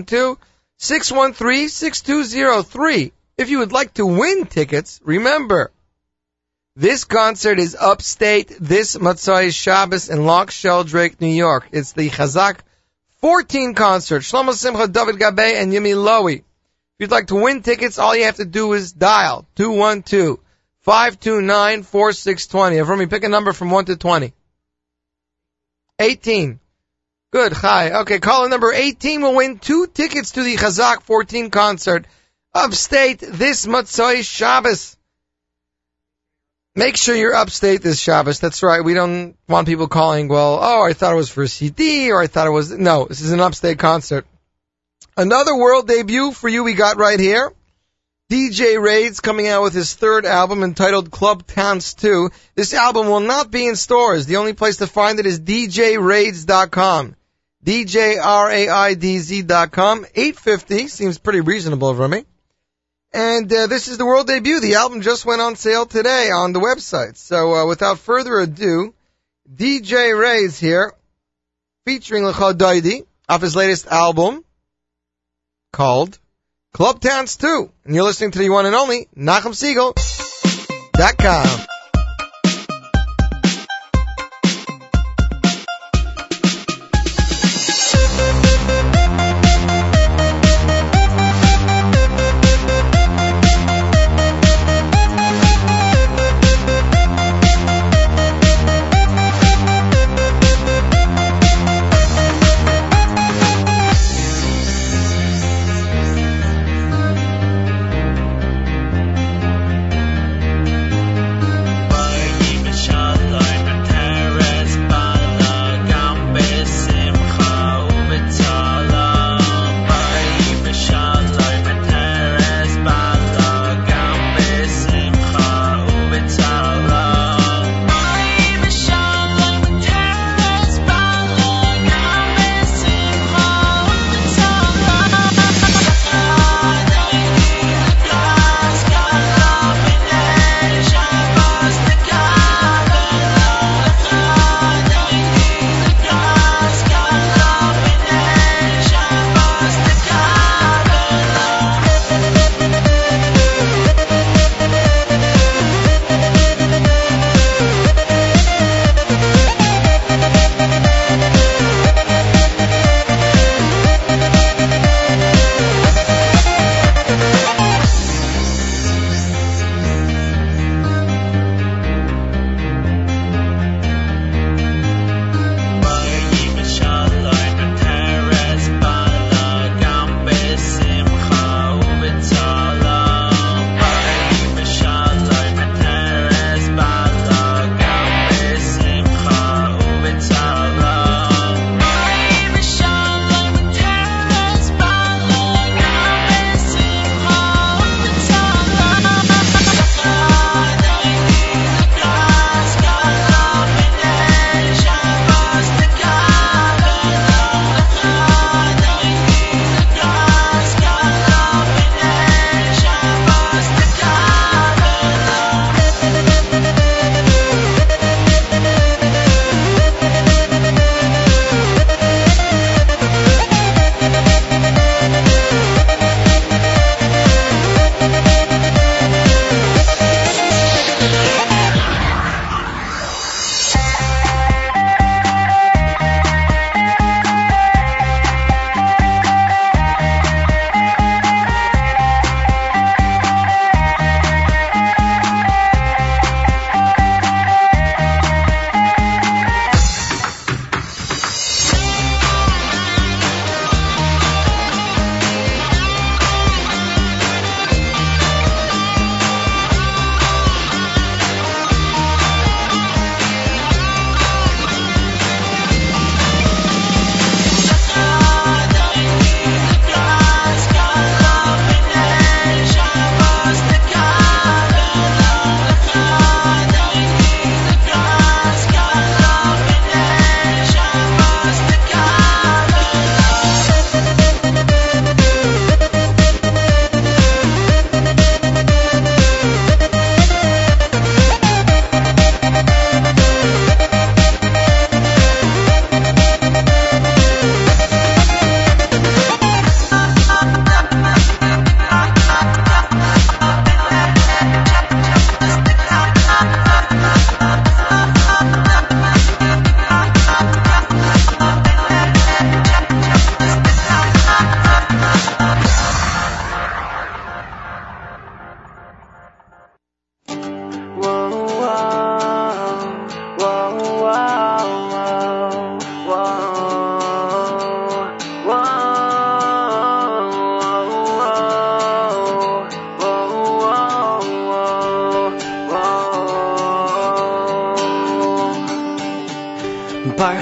S3: 212-613-6203. If you would like to win tickets, remember, this concert is upstate this Motzei Shabbos in Loch Sheldrake, New York. It's the Chazak 14 concert. Shlomo Simcha, David Gabe, and Yumi Lowy. If you'd like to win tickets, all you have to do is dial 212-529-4620. Avromi, pick a number from 1 to 20. 18. Good, hi. Okay, caller number 18 will win 2 tickets to the Chazak 14 concert upstate this Motzei Shabbos. Make sure you're upstate this Shabbos. That's right. We don't want people calling, well, oh, I thought it was for a CD, or I thought it was... No, this is an upstate concert. Another world debut for you we got right here. DJ Raids coming out with his third album entitled Club Towns 2. This album will not be in stores. The only place to find it is DJRaids.com. DJRAIDZ.com. $8.50. Seems pretty reasonable for me. And this is the world debut. The album just went on sale today on the website. So without further ado, DJ Raids here, featuring Lecha Daidi, off his latest album called Club Towns 2. And you're listening to the one and only NachumSiegel.com.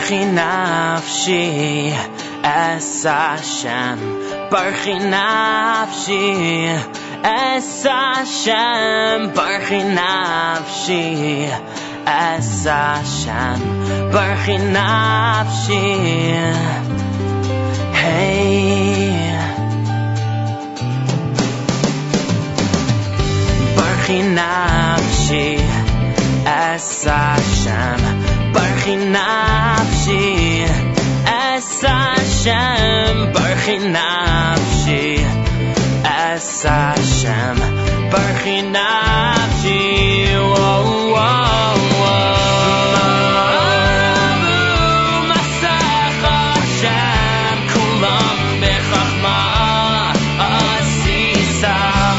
S6: Barchi nafshi es Hashem. Barchi nafshi es Hashem. Barchi nafshi es Hashem. Barchi nafshi. Hey. Barchi nafshi es Hashem. Barchi nafshi es Hashem. Barchi nafshi es Hashem. Barchi nafshi. Whoa, whoa, whoa. Masach Hashem kulam bechachma asisa.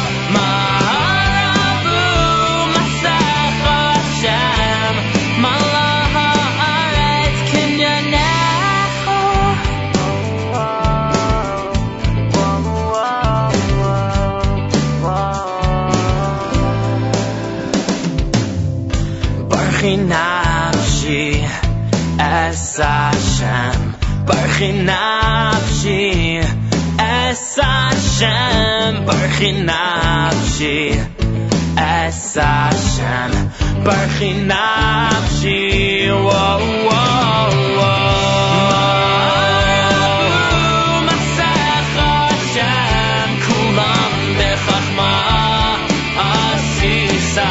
S6: Barchi nafshi es Hashem. Barchi nafshi es Hashem. Barchi nafshi es Hashem. Barchi nafshi. Whoa, whoa, whoa. Masach Hashem kulam bechachma asisa.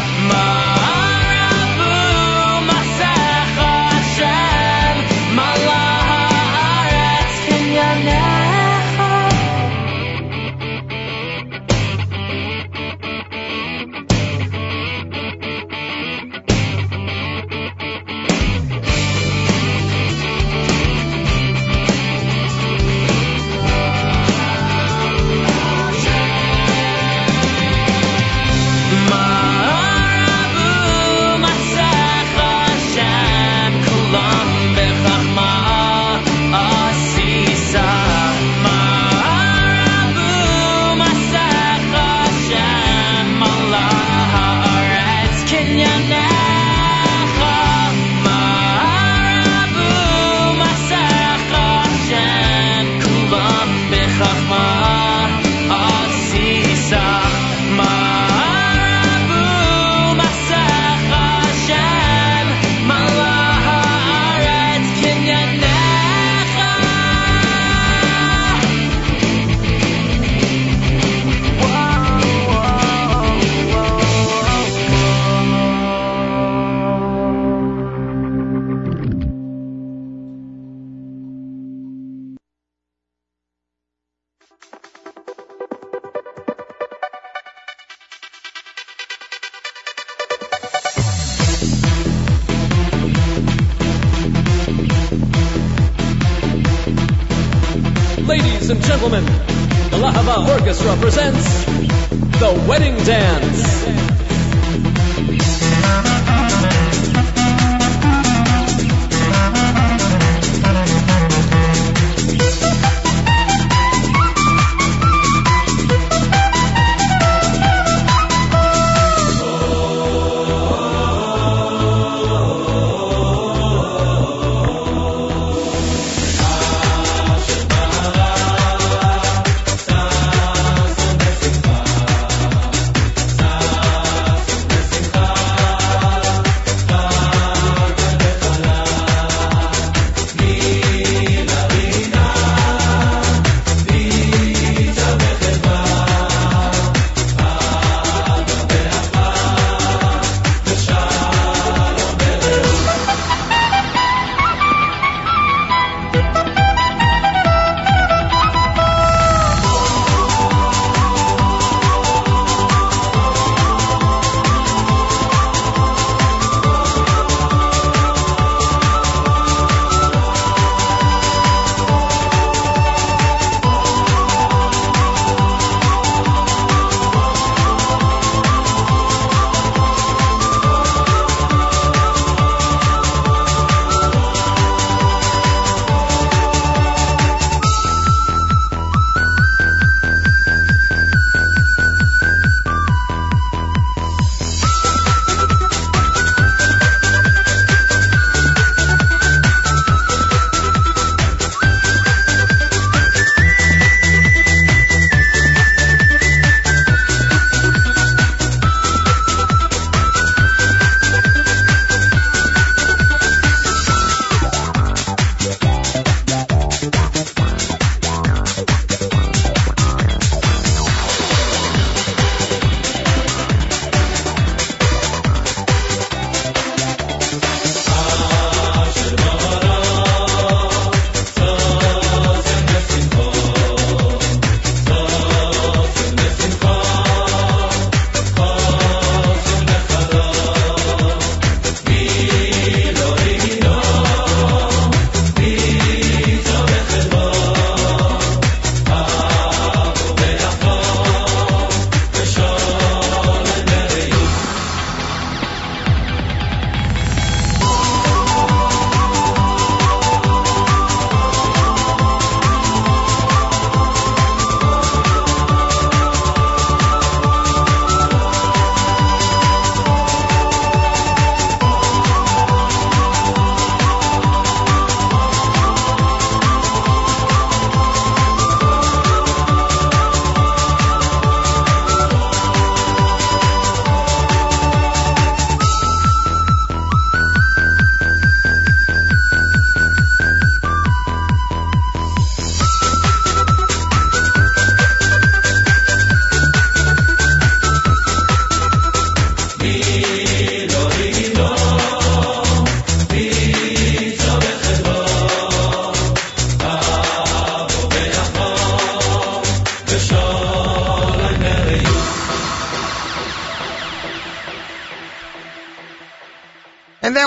S12: Ladies and gentlemen, the Lahava Orchestra presents The Wedding Dance.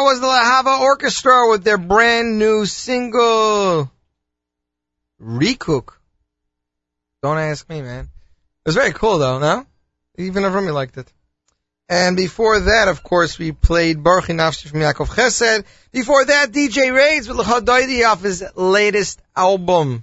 S3: was the Lahava Orchestra with their brand new single, Recook. Don't ask me, man. It was very cool, though, no? Even Avrami liked it. And before that, of course, we played Baruch Nafshi from Yaakov Chesed. Before that, DJ Raids with L'cha Doidi off his latest album.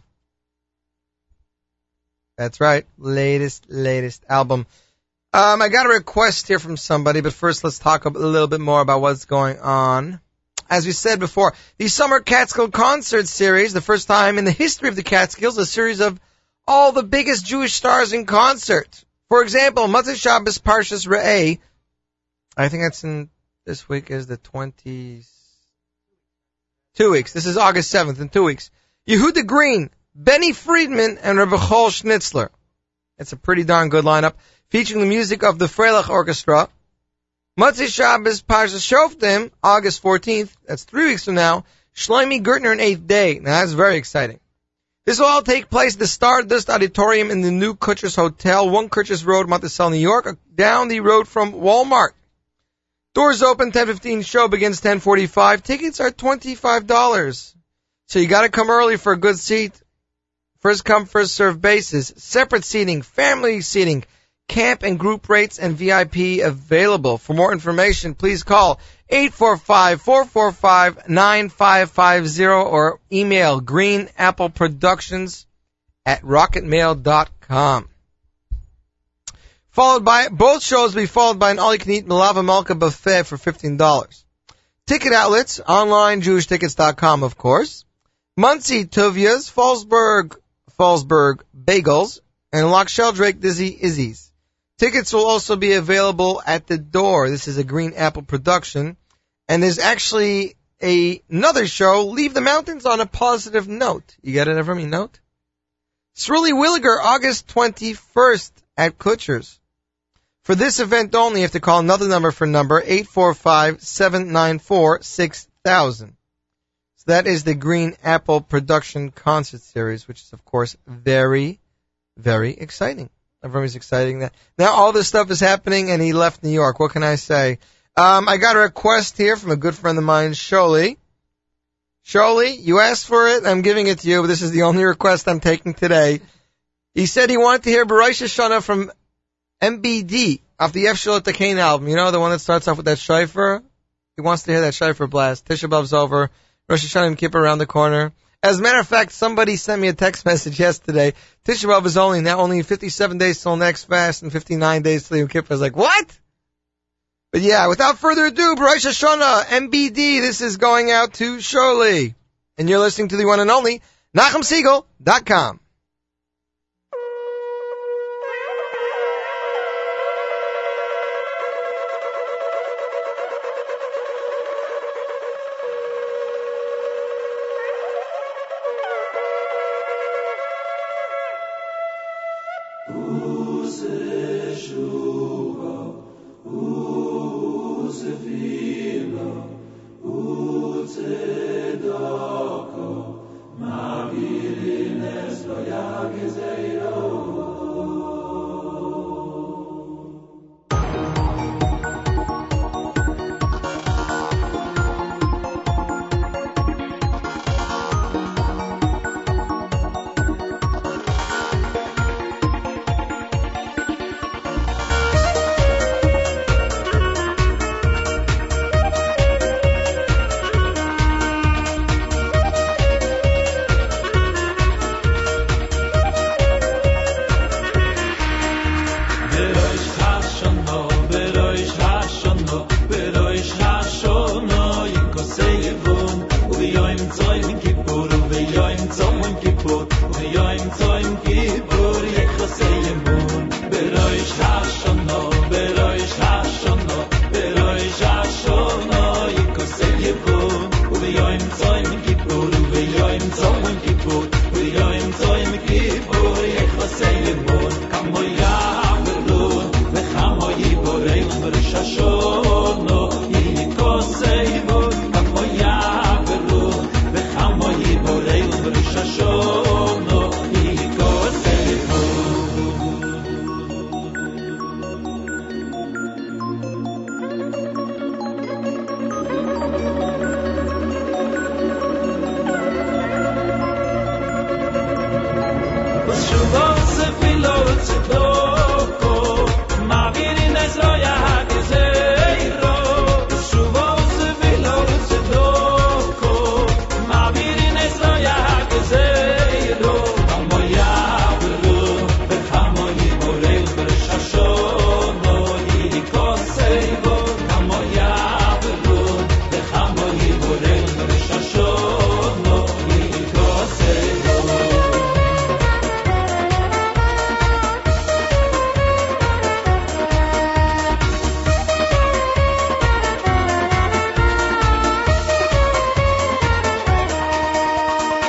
S3: That's right, latest album. I got a request here from somebody, but first let's talk a little bit more about what's going on. As we said before, the Summer Catskill Concert Series, the first time in the history of the Catskills, a series of all the biggest Jewish stars in concert. For example, Motzei Shabbos Parshas Re'eh, I think that's in this week is the 20th. 2 weeks. This is August 7th in 2 weeks. Yehuda Green, Benny Friedman, and Rebbe Chol Schnitzler. It's a pretty darn good lineup, featuring the music of the Freilich Orchestra. Motzei Shabbos Parshas Shoftim, August 14th. That's 3 weeks from now. Shlomi Gertner and Eighth Day. Now that's very exciting. This will all take place at the Stardust Auditorium in the new Kutcher's Hotel, 1 Kutcher's Road, Monticello, New York, down the road from Walmart. Doors open 10:15. Show begins 10:45. Tickets are $25. So you got to come early for a good seat. First come, first served basis. Separate seating, family seating, camp and group rates, and VIP available. For more information, please call 845-445-9550 or email greenappleproductions@rocketmail.com. Followed by, both shows will be followed by an all-you-can-eat Melava Malka buffet for $15. Ticket outlets, online, JewishTickets.com, of course. Muncie Tuvias, Fallsburg Bagels, and Loch Sheldrake Dizzy Izzy's. Tickets will also be available at the door. This is a Green Apple production. And there's actually another show, Leave the Mountains on a Positive Note. You got it from me, note? Sruly Williger, August 21st at Kutcher's. For this event only, you have to call another number for number 845-794-6000. So that is the Green Apple Production Concert Series, which is, of course, very, very exciting. Everybody's exciting that. Now all this stuff is happening, and he left New York. What can I say? I got a request here from a good friend of mine, Sholi. Sholi, you asked for it. I'm giving it to you, but this is the only request I'm taking today. He said he wanted to hear Rosh Hashanah from MBD off the F Shalot Takane album. You know, the one that starts off with that shofar? He wants to hear that shofar blast. Tisha B'Av's over. Rosh Hashanah and Kippur around the corner. As a matter of fact, somebody sent me a text message yesterday. Tisha B'Av is only 57 days till next fast and 59 days till Yom Kippur. I was like, what? But yeah, without further ado, Rosh Hashanah, MBD, this is going out to Shirley. And you're listening to the one and only NachumSiegel.com.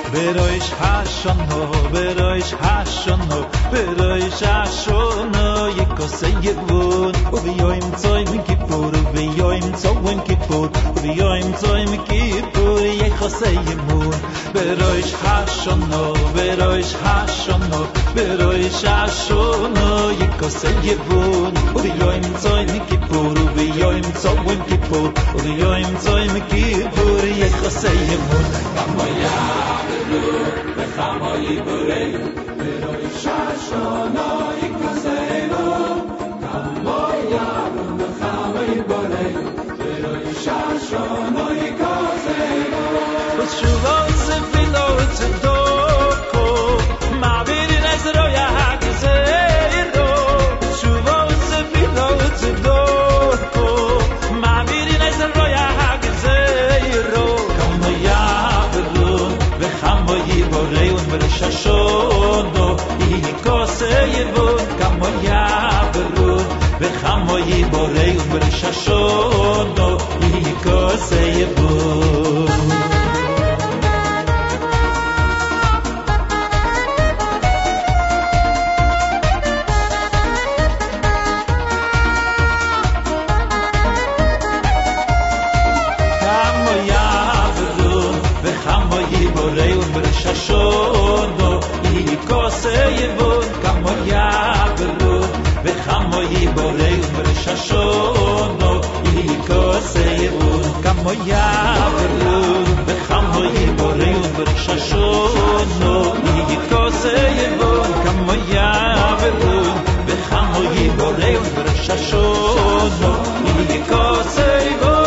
S13: Beroish Hashono, Beroish Hashono, Beroish Hashono, Yikosei Yevon, Uviyoim Tzoim Kippur, Uviyoim Tzoim Kippur, Uviyoim Tzoim Kippur, Yikosei Yevon, Beroish Hashono, Beroish Hashono, Beroish Hashono, Yikosei Yevon, Uviyoim Tzoim Kippur, Uviyoim Tzoim Kippur, Uviyoim Tzoim Kippur, Yikosei Yevon, Kamoya. Bechamo Yiborei, Beroish Hashono Yikoseinu, Kamo Yaru, Bechamo Yiborei, Beroish Hashono Yikoseinu. Shuvot Zefilot Zedoko, Ma'avirin Ezro Yahagzeiro. Shuvot Zefilot Zedoko, Ma'avirin Ezro Yahagzeiro. Kamo Yaru, Bechamo Yiborei und Beroish Hashono Yikosei Yevon, Kamo Yaru, Bechamo Yiborei und Beroish Hashono Yikosei Yevon. Hashono Yikosei Yevon, Kamo Yaveru, Bechamo Yiborei Beroish Hashono Yikosei Yevon, Kamo Yaveru, Bechamo Yiborei Beroish Hashono Yikosei Yevon, Kamo Yaveru, Bechamo Yiborei Beroish Hashono Yikosei Yevon.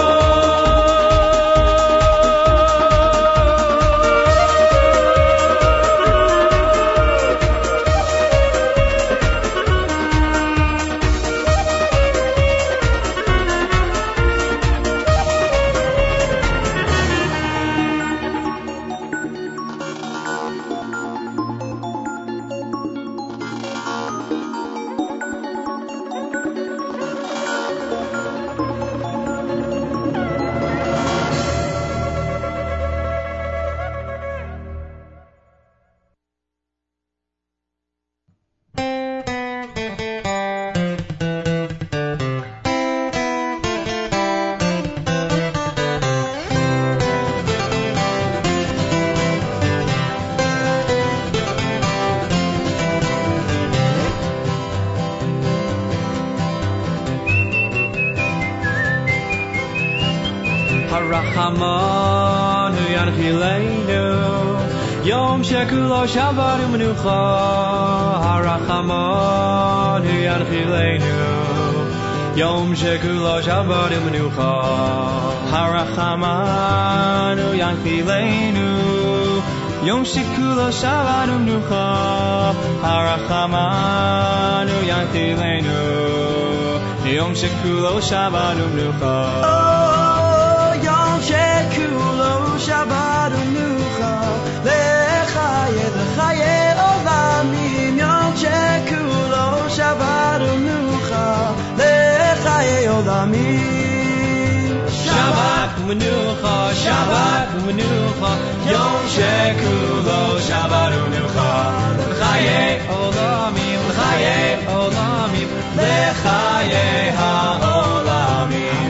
S4: Harachamanu Yanchileinu, Yom Shekulo Shabbat U'Menucha. Harachamanu Yanchileinu, Yom Shekulo Shabbat U'Menucha. Harachamanu Yanchileinu, Yom Shekulo Shabbat U'Menucha. Harachamanu Yanchileinu, Yom Shekulo Shabbat U'Menucha.
S10: Shekulo Shabbat U'Menucha, Lechaye Olamim. Yom Shekulo Shabbat U'Menucha, Lechaye Olamim.
S4: Shabbat U'Menucha, Shabbat U'Menucha, Yom Shekulo Shabbat U'Menucha, Lechaye Olamim, Lechaye Olamim, Lechaye HaOlamim.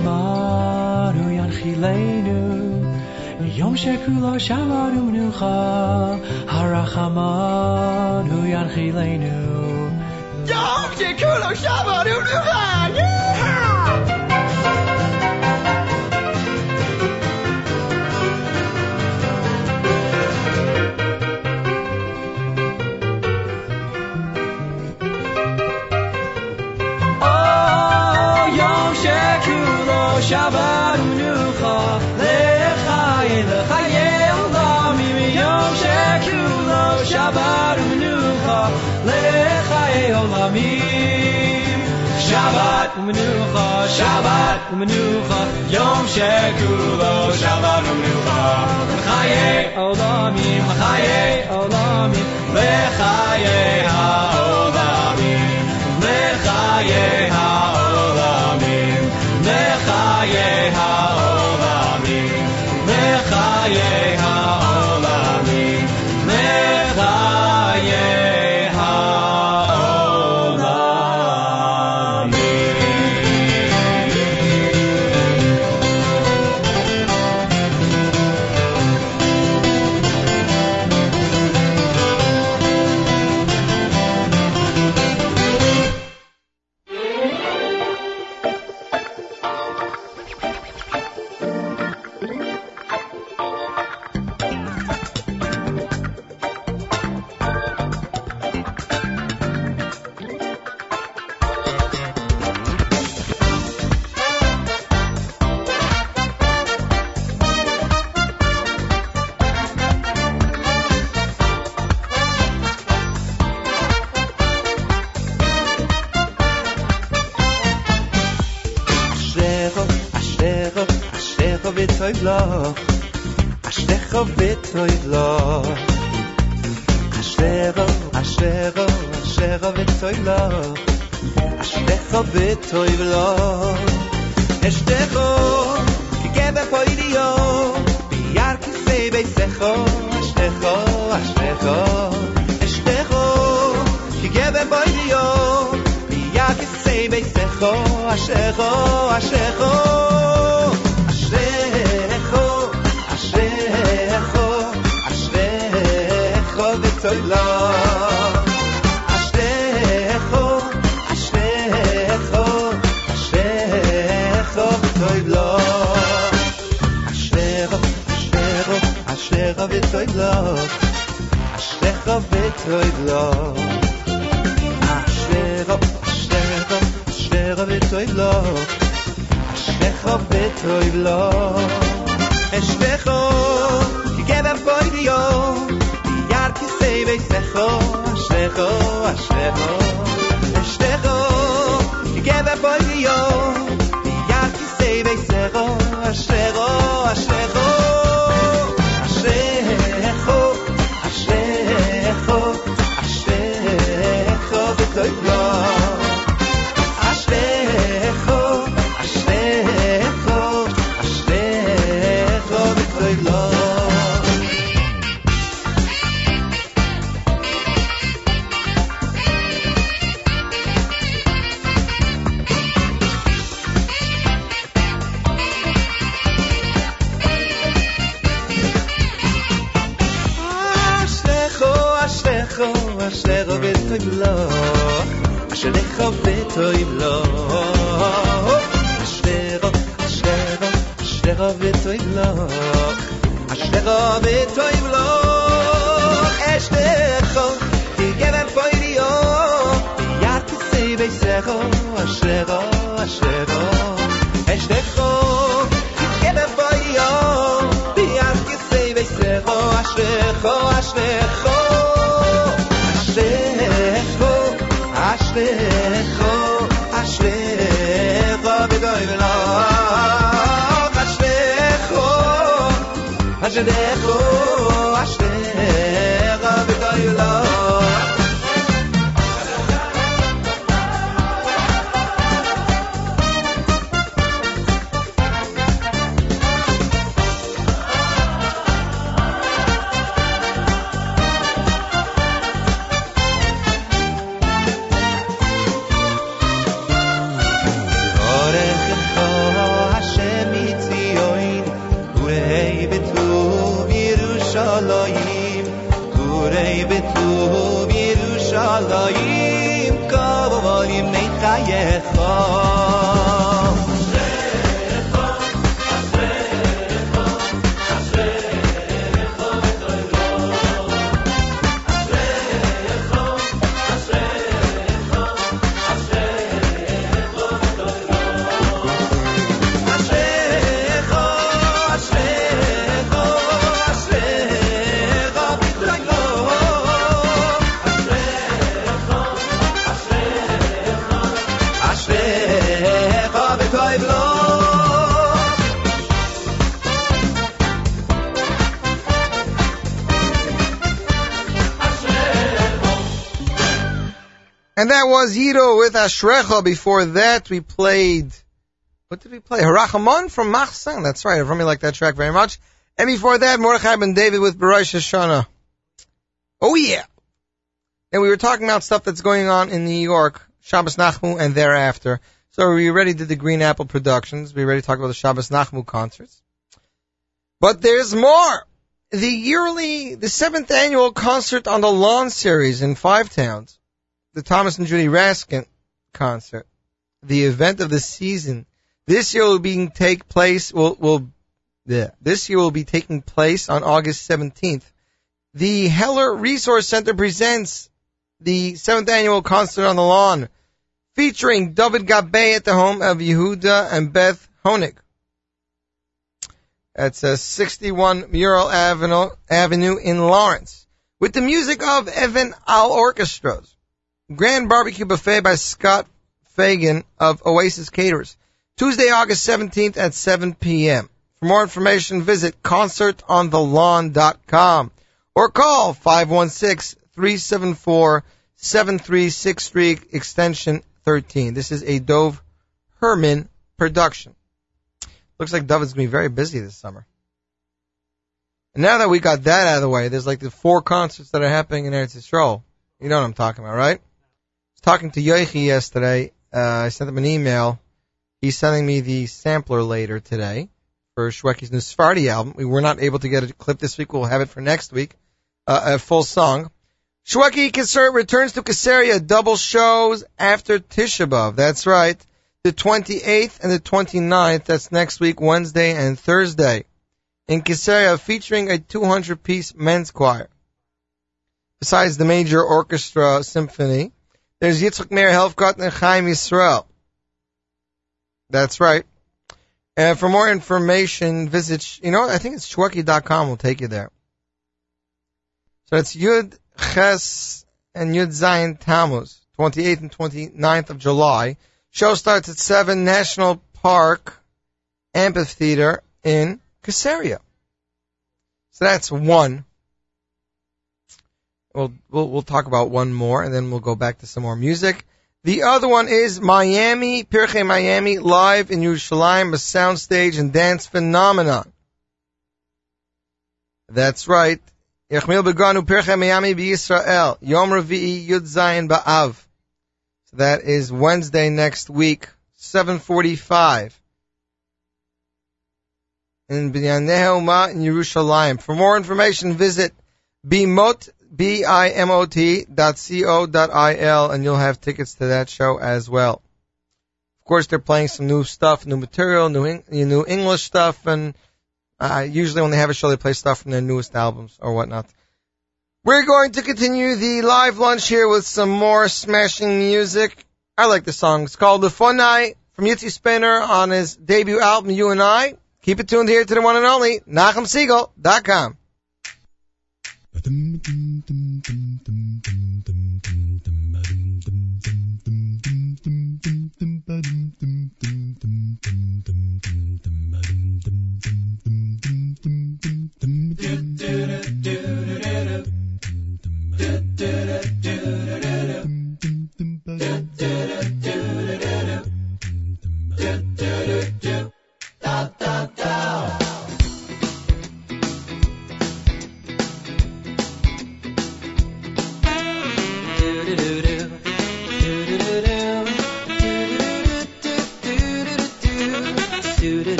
S4: Yom Shekulo Shabbat U'Menucha, Harachamanu Yanchileinu. Yom Shekulo Shabbat U'Menucha, Oh, Yom Shekulo Shabbat U'Menucha, Lechaye Olamim. Yom Shekulo Shabbat U'Menucha, Lechaye Olamim. Shabbat U'Menucha, Shabbat U'Menucha, Yom Shekulo Shabbat U'Menucha, Lechaye Olamim, Lechaye Olamim, Lechaye HaOlamim, Lechaye HaOlamim, Lechaye HaOlamim, Lechaye HaOlamim.
S14: v'toiv loch, Ashrecha v'toiv loch, Ashrecha, Ashrecha, Ashrecha v'toiv loch, Ashrecha v'toiv loch, Eshrecha, kigebe poidio, biyar kisei beisecho, Ashrecha, Ashrecha, Eshrecha, kigebe poidio, biyar kisei beisecho, Ashrecha, Ashrecha, Ashrecha, Ashrecha, Ashrecha v'toiv loch, Ashrecha, Ashrecha, Ashrecha v'toiv loch, Ashrecha, Ashrecha, Ashrecha v'toiv loch, Ashrecha v'toiv loch, Ashrecha, Ashrecha, Ashrecha v'toiv loch, Ashrecha v'toiv loch, Eshlecho, kigebe poidio, biyar kisei beisecho, Ashlecho, Ashlecho, Eshlecho, kigebe poidio, biyar kisei beisecho, Ashlecho, Ashlecho, Ashlecho, Ashlecho, Ashlecho v'toiv loch, Ashlecho, Ashlecho, Ashlecho v'toiv loch. Ashlecho, Ashlecho v'toiv loch, Ashlecho v'toiv loch, Ashlecho, Ashlecho, Ashlecho v'toiv loch, Ashlecho v'toiv loch, Ashlecho, kigebe poidio, biyar kisei beisecho, Ashlecho, Ashlecho, Ashlecho, kigebe poidio, biyar kisei beisecho, Ashlecho, Ashlecho, Ashlecho, Ashlecho, Ashlecho v'toiv loch, Ashlecho, Ashlecho, Ashlecho v'toiv loch. Gurei betuv Yerushalayim, kavolim neichayecha.
S3: And that was Yido with Ashrecha. Before that, we played, what did we play? Harachamon from Machsan. That's right. I really like that track very much. And before that, Mordechai Ben David with Berosh Hashanah. Oh yeah. And we were talking about stuff that's going on in New York, Shabbos Nachmu and thereafter. So we already did the Green Apple Productions. We already talked about the Shabbos Nachmu concerts. But there's more. The 7th annual Concert on the Lawn series in 5 towns. The Thomas and Judy Raskin concert, the event of the season. This year will be taking place on August 17th. The Heller Resource Center presents the 7th annual Concert on the Lawn, featuring David Gabay at the home of Yehuda and Beth Honig. That's 61 Mural Avenue in Lawrence, with the music of Evan Al Orchestras. Grand Barbecue Buffet by Scott Fagan of Oasis Caterers. Tuesday, August 17th at 7 p.m. For more information, visit concertonthelawn.com or call 516-374-7363, extension 13. This is a Dov Herman production. Looks like David's going to be very busy this summer. And now that we got that out of the way, there's like the 4 concerts that are happening in Eretz Yisrael. You know what I'm talking about, right? I was talking to Yoichi yesterday. I sent him an email. He's sending me the sampler later today for Shweki's new Sephardi album. We were not able to get a clip this week. We'll have it for next week. A full song. Shweki concert returns to Caesarea, double shows after Tisha B'Av. That's right. The 28th and the 29th. That's next week, Wednesday and Thursday. In Caesarea, featuring a 200-piece men's choir. Besides the major orchestra symphony, there's Yitzchak Meir Helfgott and Chaim Yisrael. That's right. And for more information, visit, I think it's shweki.com will take you there. So it's Yud Ches and Yud Zayin Tammuz, 28th and 29th of July. Show starts at 7, National Park Amphitheater in Caesarea. So that's one. We'll talk about one more, and then we'll go back to some more music. The other one is Miami, Pirchei Miami, live in Yerushalayim, a soundstage and dance phenomenon. That's right. Yechmil Beganu Pirchei Miami B'Yisrael, Yom Revi'i Yud Zayin Ba'av. So that is Wednesday next week, 7:45. In Binyanei Ha'Uma in Yerushalayim. For more information, visit bimot.co.il, and you'll have tickets to that show as well. Of course, they're playing some new stuff, new material, new English stuff, and usually when they have a show, they play stuff from their newest albums or whatnot. We're going to continue the live lunch here with some more smashing music. I like the song. It's called The Fonai from Yitzi Spinner on his debut album, You and I. Keep it tuned here to the one and only NachumSiegel.com.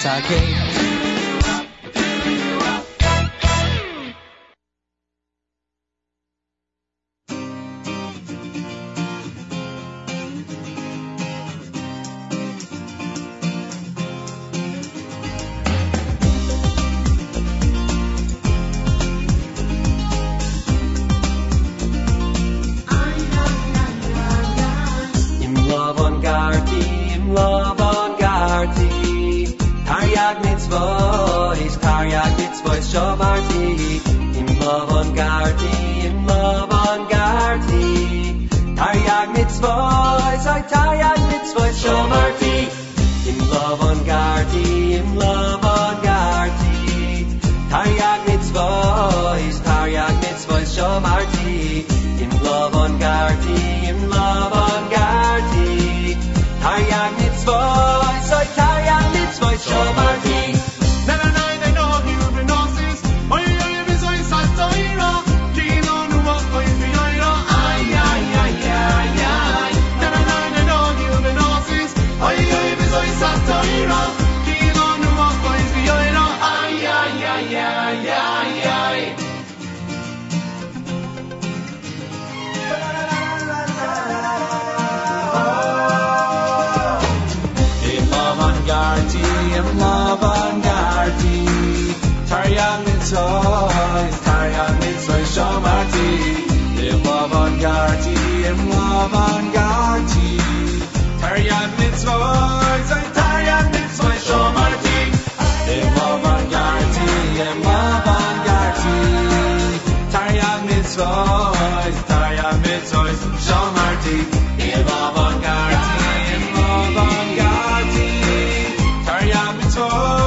S15: again.
S10: Shomarti, im Lovon Garti, im Lovon Garti. Taryag mitzvot, say Taryag mitzvot, Shomarti, im Lovon Garti, im Lovon Garti. Taryag mitzvot, Shomarti, im Lovon Garti, im Lovon Garti. Taryag mitzvot, say Taryag mitzvot, Shomarti. Taryag mitzvah, Shomarti, im Lovon Garti, im Lovon Garti. Taryag mitzvah, say Taryag mitzvah, Shomarti, im Lovon Garti, im Lovon Garti. Taryag mitzvah, Shomarti, im Lovon Garti, im Lovon Garti. Taryag mitzvah.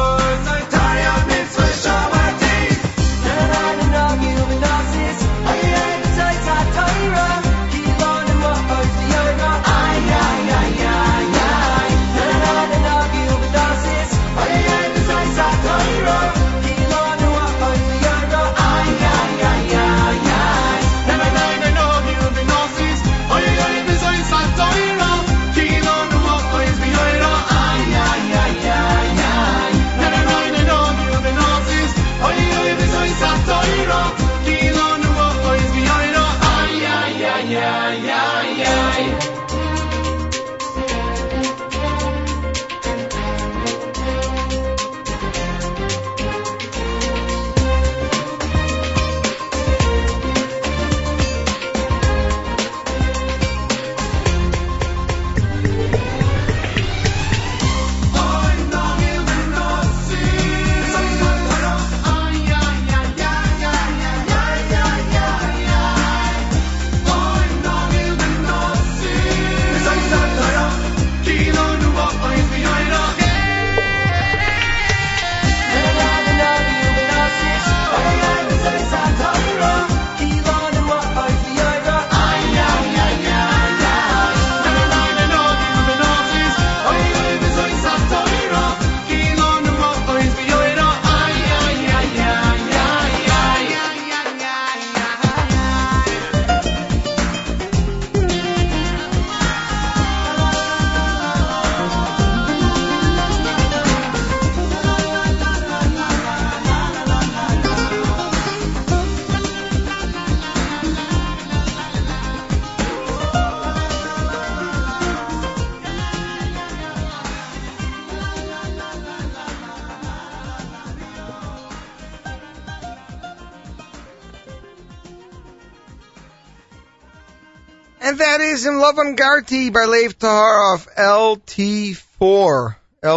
S3: And that is in Lovon Garti by Lev Tahar of LT4.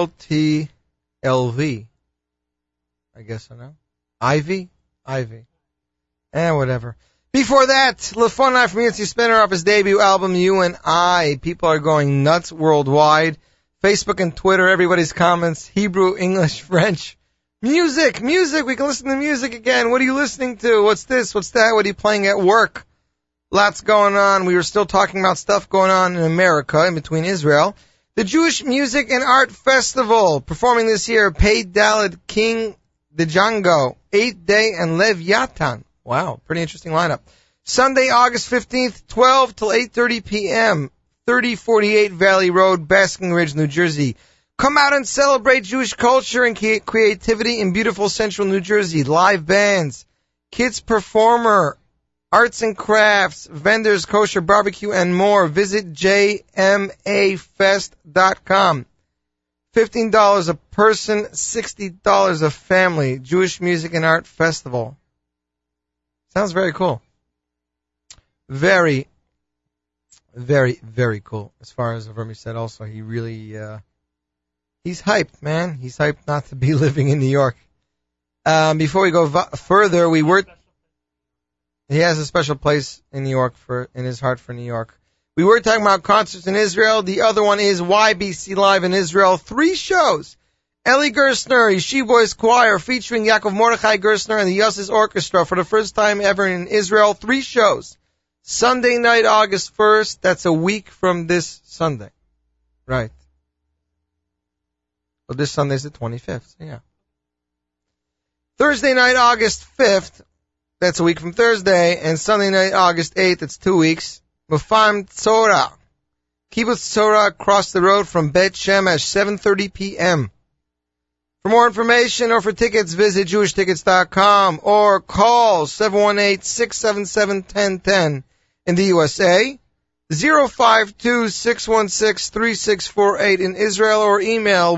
S3: LTLV. I guess I know. Ivy? Whatever. Before that, Lefonai from Yitzi Spinner off his debut album, You and I. People are going nuts worldwide. Facebook and Twitter, everybody's comments. Hebrew, English, French. Music. We can listen to music again. What are you listening to? What's this? What's that? What are you playing at work? Lots going on. We were still talking about stuff going on in America, in between Israel. The Jewish Music and Art Festival, performing this year, Pei Dalet, King Django, 8 Day, and Leviathan. Wow, pretty interesting lineup. Sunday, August 15th, 12 till 8:30 p.m., 3048 Valley Road, Basking Ridge, New Jersey. Come out and celebrate Jewish culture and creativity in beautiful central New Jersey. Live bands, kids performer, arts and crafts, vendors, kosher barbecue, and more. Visit jmafest.com. $15 a person, $60 a family. Jewish Music and Art Festival. Sounds very cool. Very, very, very cool. As far as Avrami said also, he really, he's hyped, man. He's hyped not to be living in New York. Before we go further, he has a special place in New York in his heart for New York. We were talking about concerts in Israel. The other one is YBC Live in Israel. 3 shows. Eli Gerstner, Yeshiva Boys Choir, featuring Yaakov Mordechai Gerstner and the Yossis Orchestra for the first time ever in Israel. 3 shows. Sunday night, August 1st. That's a week from this Sunday. Right. Well, this Sunday is the 25th. So yeah. Thursday night, August 5th. That's a week from Thursday. And Sunday night, August 8th. It's 2 weeks. Mufam Tzora. Kibbutz Tzora across the road from Bet Shemesh, 7:30 p.m. For more information or for tickets, visit JewishTickets.com or call 718-677-1010 in the USA, 052-616-3648 in Israel, or email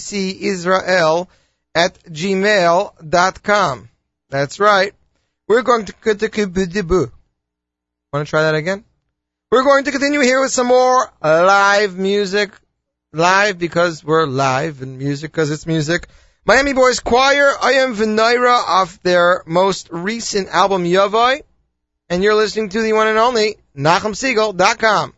S3: ybcisrael@gmail.com. That's right. We're going to want to try that again? We're going to continue here with some more live music. Live because we're live, and music because it's music. Miami Boys Choir, I Am V'Naira, off their most recent album, Yavai. And you're listening to the one and only NachumSiegel.com.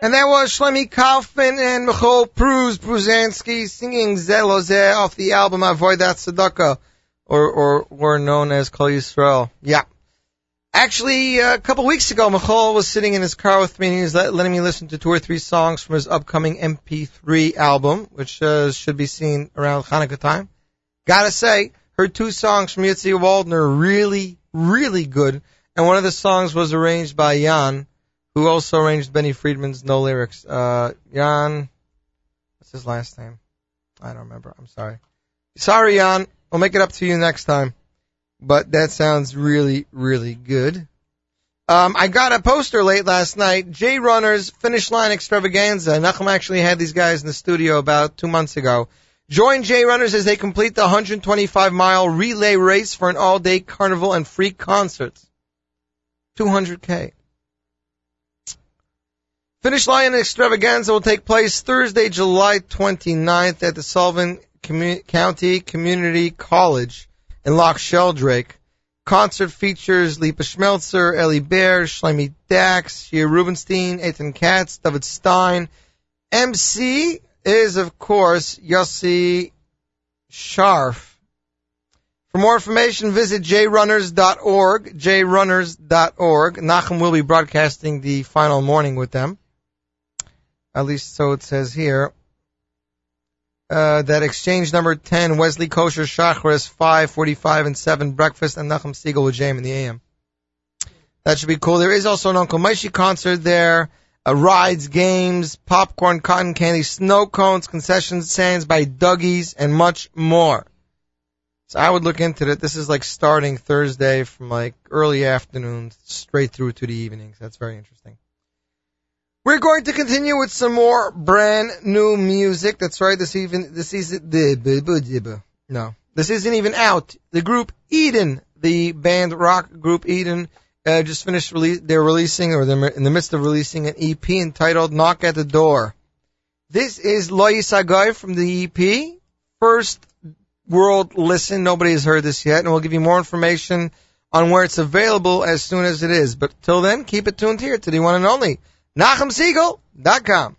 S3: And that was Shlomi Kaufman and Michal Pruzansky singing Zelo Zeh off the album Avodat Tzedakah, or known as Kol Yisrael. Yeah. Actually, a couple weeks ago, Michal was sitting in his car with me and he was letting me listen to 2 or 3 songs from his upcoming MP3 album, which should be seen around Hanukkah time. Gotta say, heard 2 songs from Yitzi Waldner, really, really good. And one of the songs was arranged by Jan, who also arranged Benny Friedman's No Lyrics. Jan, what's his last name? I don't remember. I'm sorry. Sorry, Jan. I'll make it up to you next time. But that sounds really, really good. I got a poster late last night. J Runner's Finish Line Extravaganza. Nachum actually had these guys in the studio about 2 months ago. Join J Runners as they complete the 125-mile relay race for an all-day carnival and free concerts. $200K. Finish Line Extravaganza will take place Thursday, July 29th at the Sullivan County Community College in Loch Sheldrake. Concert features Lipa Schmelzer, Ellie Baer, Shlomi Dax, Shia Rubenstein, Eitan Katz, David Stein. MC is, of course, Yossi Sharf. For more information, visit jrunners.org, jrunners.org. Nachum will be broadcasting the final morning with them. At least so it says here. That exchange number 10, Wesley Kosher Shacharis, 5:45 and 7 breakfast, and Nachum Siegel with Jam in the AM. That should be cool. There is also an Uncle Maishi concert there. Rides, games, popcorn, cotton candy, snow cones, concession stands by Dougie's, and much more. So I would look into it. This is like starting Thursday from like early afternoon straight through to the evenings. That's very interesting. We're going to continue with some more brand new music. That's right. This isn't even out. The group Eden, the band rock group Eden, just finished they're in the midst of releasing an EP entitled Knock at the Door. This is Lo Yisagai from the EP. First world listen. Nobody has heard this yet, and we'll give you more information on where it's available as soon as it is. But till then, keep it tuned here to the one and only NachumSiegel.com.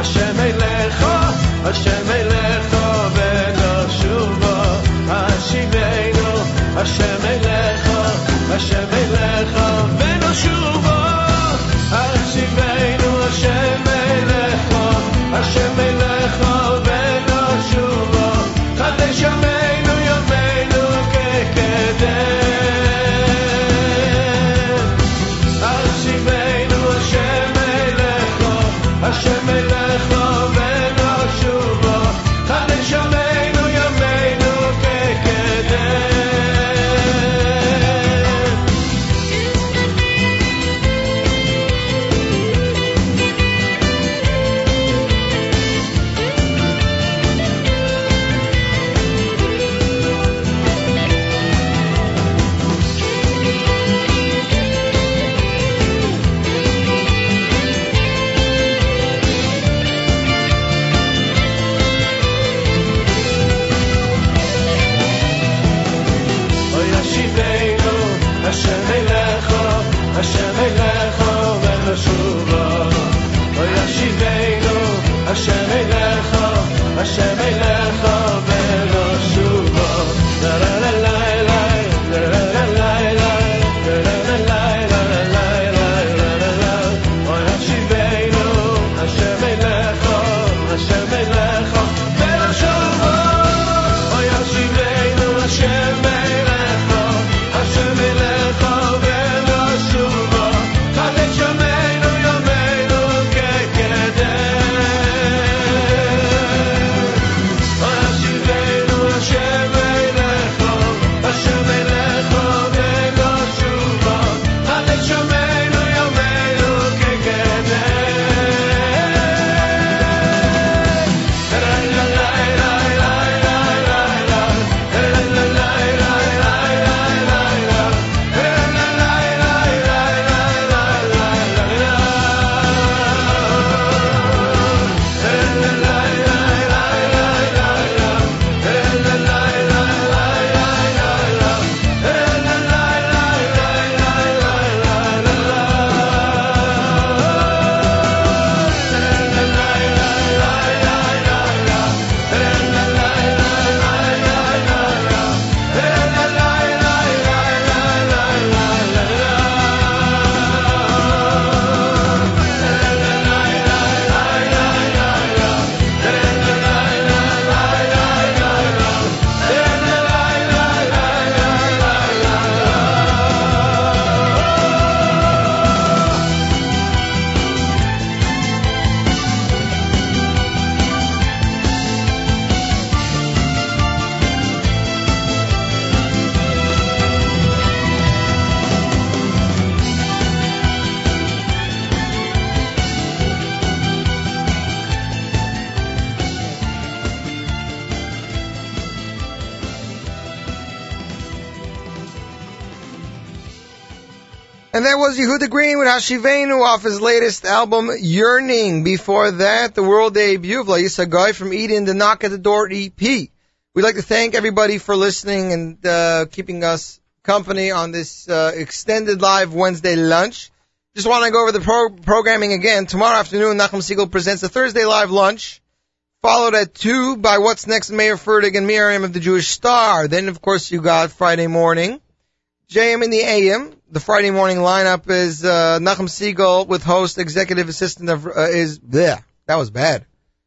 S11: Hashem Elecha, Hashem Elecha v'noshuva. Hashivenu, Hashem Elecha, Hashem Elecha v'noshuva. Hashivenu, Hashem Elecha, Hashem Elecha v'noshuva. Chadesh yameinu yameinu kekedem. Hashivenu, Hashem Elecha, Hashem Elecha v'noshuva. Chadesh yameinu yameinu kekedem. Hashem Elecha, Hashem Elecha v'noshuva. Yashivenu, Hashem Elecha, Hashem Elecha v'noshuva. La la la la la, la la la la la, la la la la la la la la. Yashivenu, Hashem Elecha, Hashem Elecha v'noshuva. Yashivenu, Hashem Elecha, Hashem Elecha v'noshuva. Chadesh yameinu yameinu kekedem. Yashivenu, Hashem Elecha, Hashem Elecha v'noshuva. Chadesh yameinu yameinu
S3: And that was Yehuda Green with Hashivenu off his latest album, Yearning. Before that, the world debut of Laisa Guy from Eden, the Knock at the Door EP. We'd like to thank everybody for listening and keeping us company on this extended live Wednesday lunch. Just want to go over the programming again. Tomorrow afternoon, Nachum Segal presents the Thursday live lunch, followed at 2 by What's Next, Mayor Fertig and Miriam of the Jewish Star. Then, of course, you got Friday morning, JM in the AM. The Friday morning lineup is Nachum Segal with host, executive assistant of that was bad.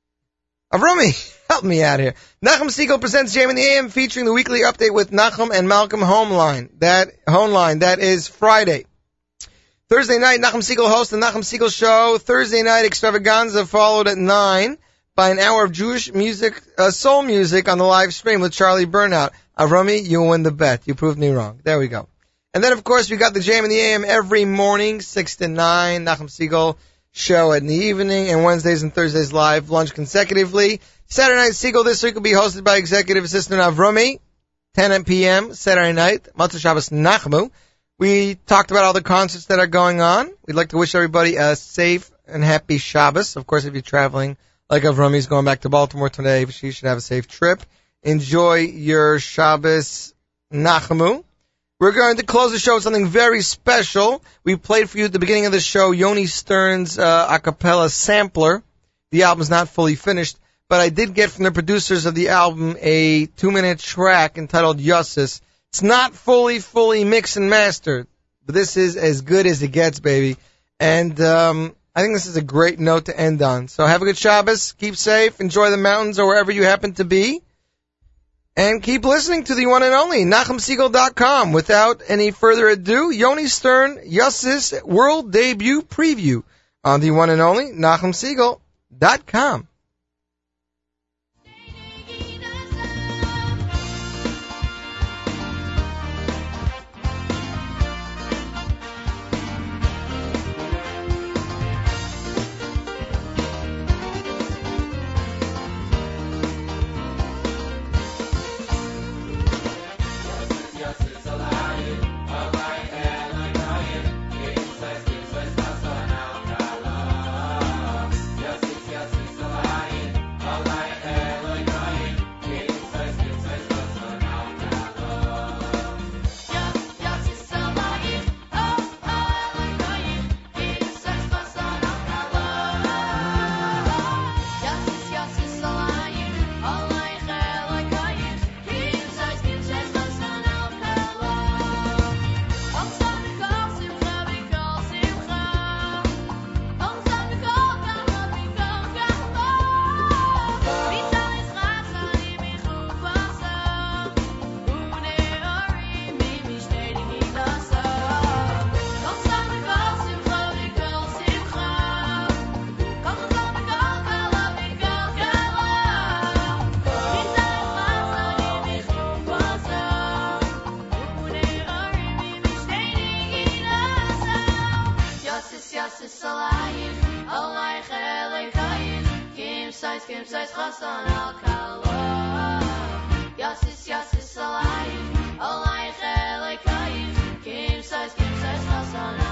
S3: Avrami, help me out here. Nachum Segal presents JM in the AM, featuring the weekly update with Nachum and Malcolm Homeline. That is Friday. Thursday night, Nachum Segal hosts the Nachum Segal Show. Thursday night extravaganza followed at 9 by an hour of Jewish music, soul music on the live stream with Charlie Burnout. Avrami, you win the bet. You proved me wrong. There we go. And then, of course, we got the JM in the AM every morning, 6 to 9, Nachum Segal Show in the evening, and Wednesdays and Thursdays live lunch consecutively. Saturday night Segal this week will be hosted by executive assistant Avrami, 10 p.m. Saturday night, Matzah Shabbos Nachmu. We talked about all the concerts that are going on. We'd like to wish everybody a safe and happy Shabbos. Of course, if you're traveling, like Avrami's going back to Baltimore today, she should have a safe trip. Enjoy your Shabbos Nachmu. We're going to close the show with something very special. We played for you at the beginning of the show Yoni Stern's a cappella sampler the album's not fully finished, but I did get from the producers of the album a 2-minute track entitled Yossis. It's not fully mixed and mastered, but this is as good as it gets, baby. And I think this is a great note to end on. So have a good Shabbos, keep safe, enjoy the mountains or wherever you happen to be, and keep listening to the one and only NachumSegal.com. Without any further ado, Yoni Stern, Yossis World Debut Preview on the one and only NachumSegal.com.
S15: Kim says Chassan al Kala. Yassis alayim, alayich elekayim. Kim says Chassan al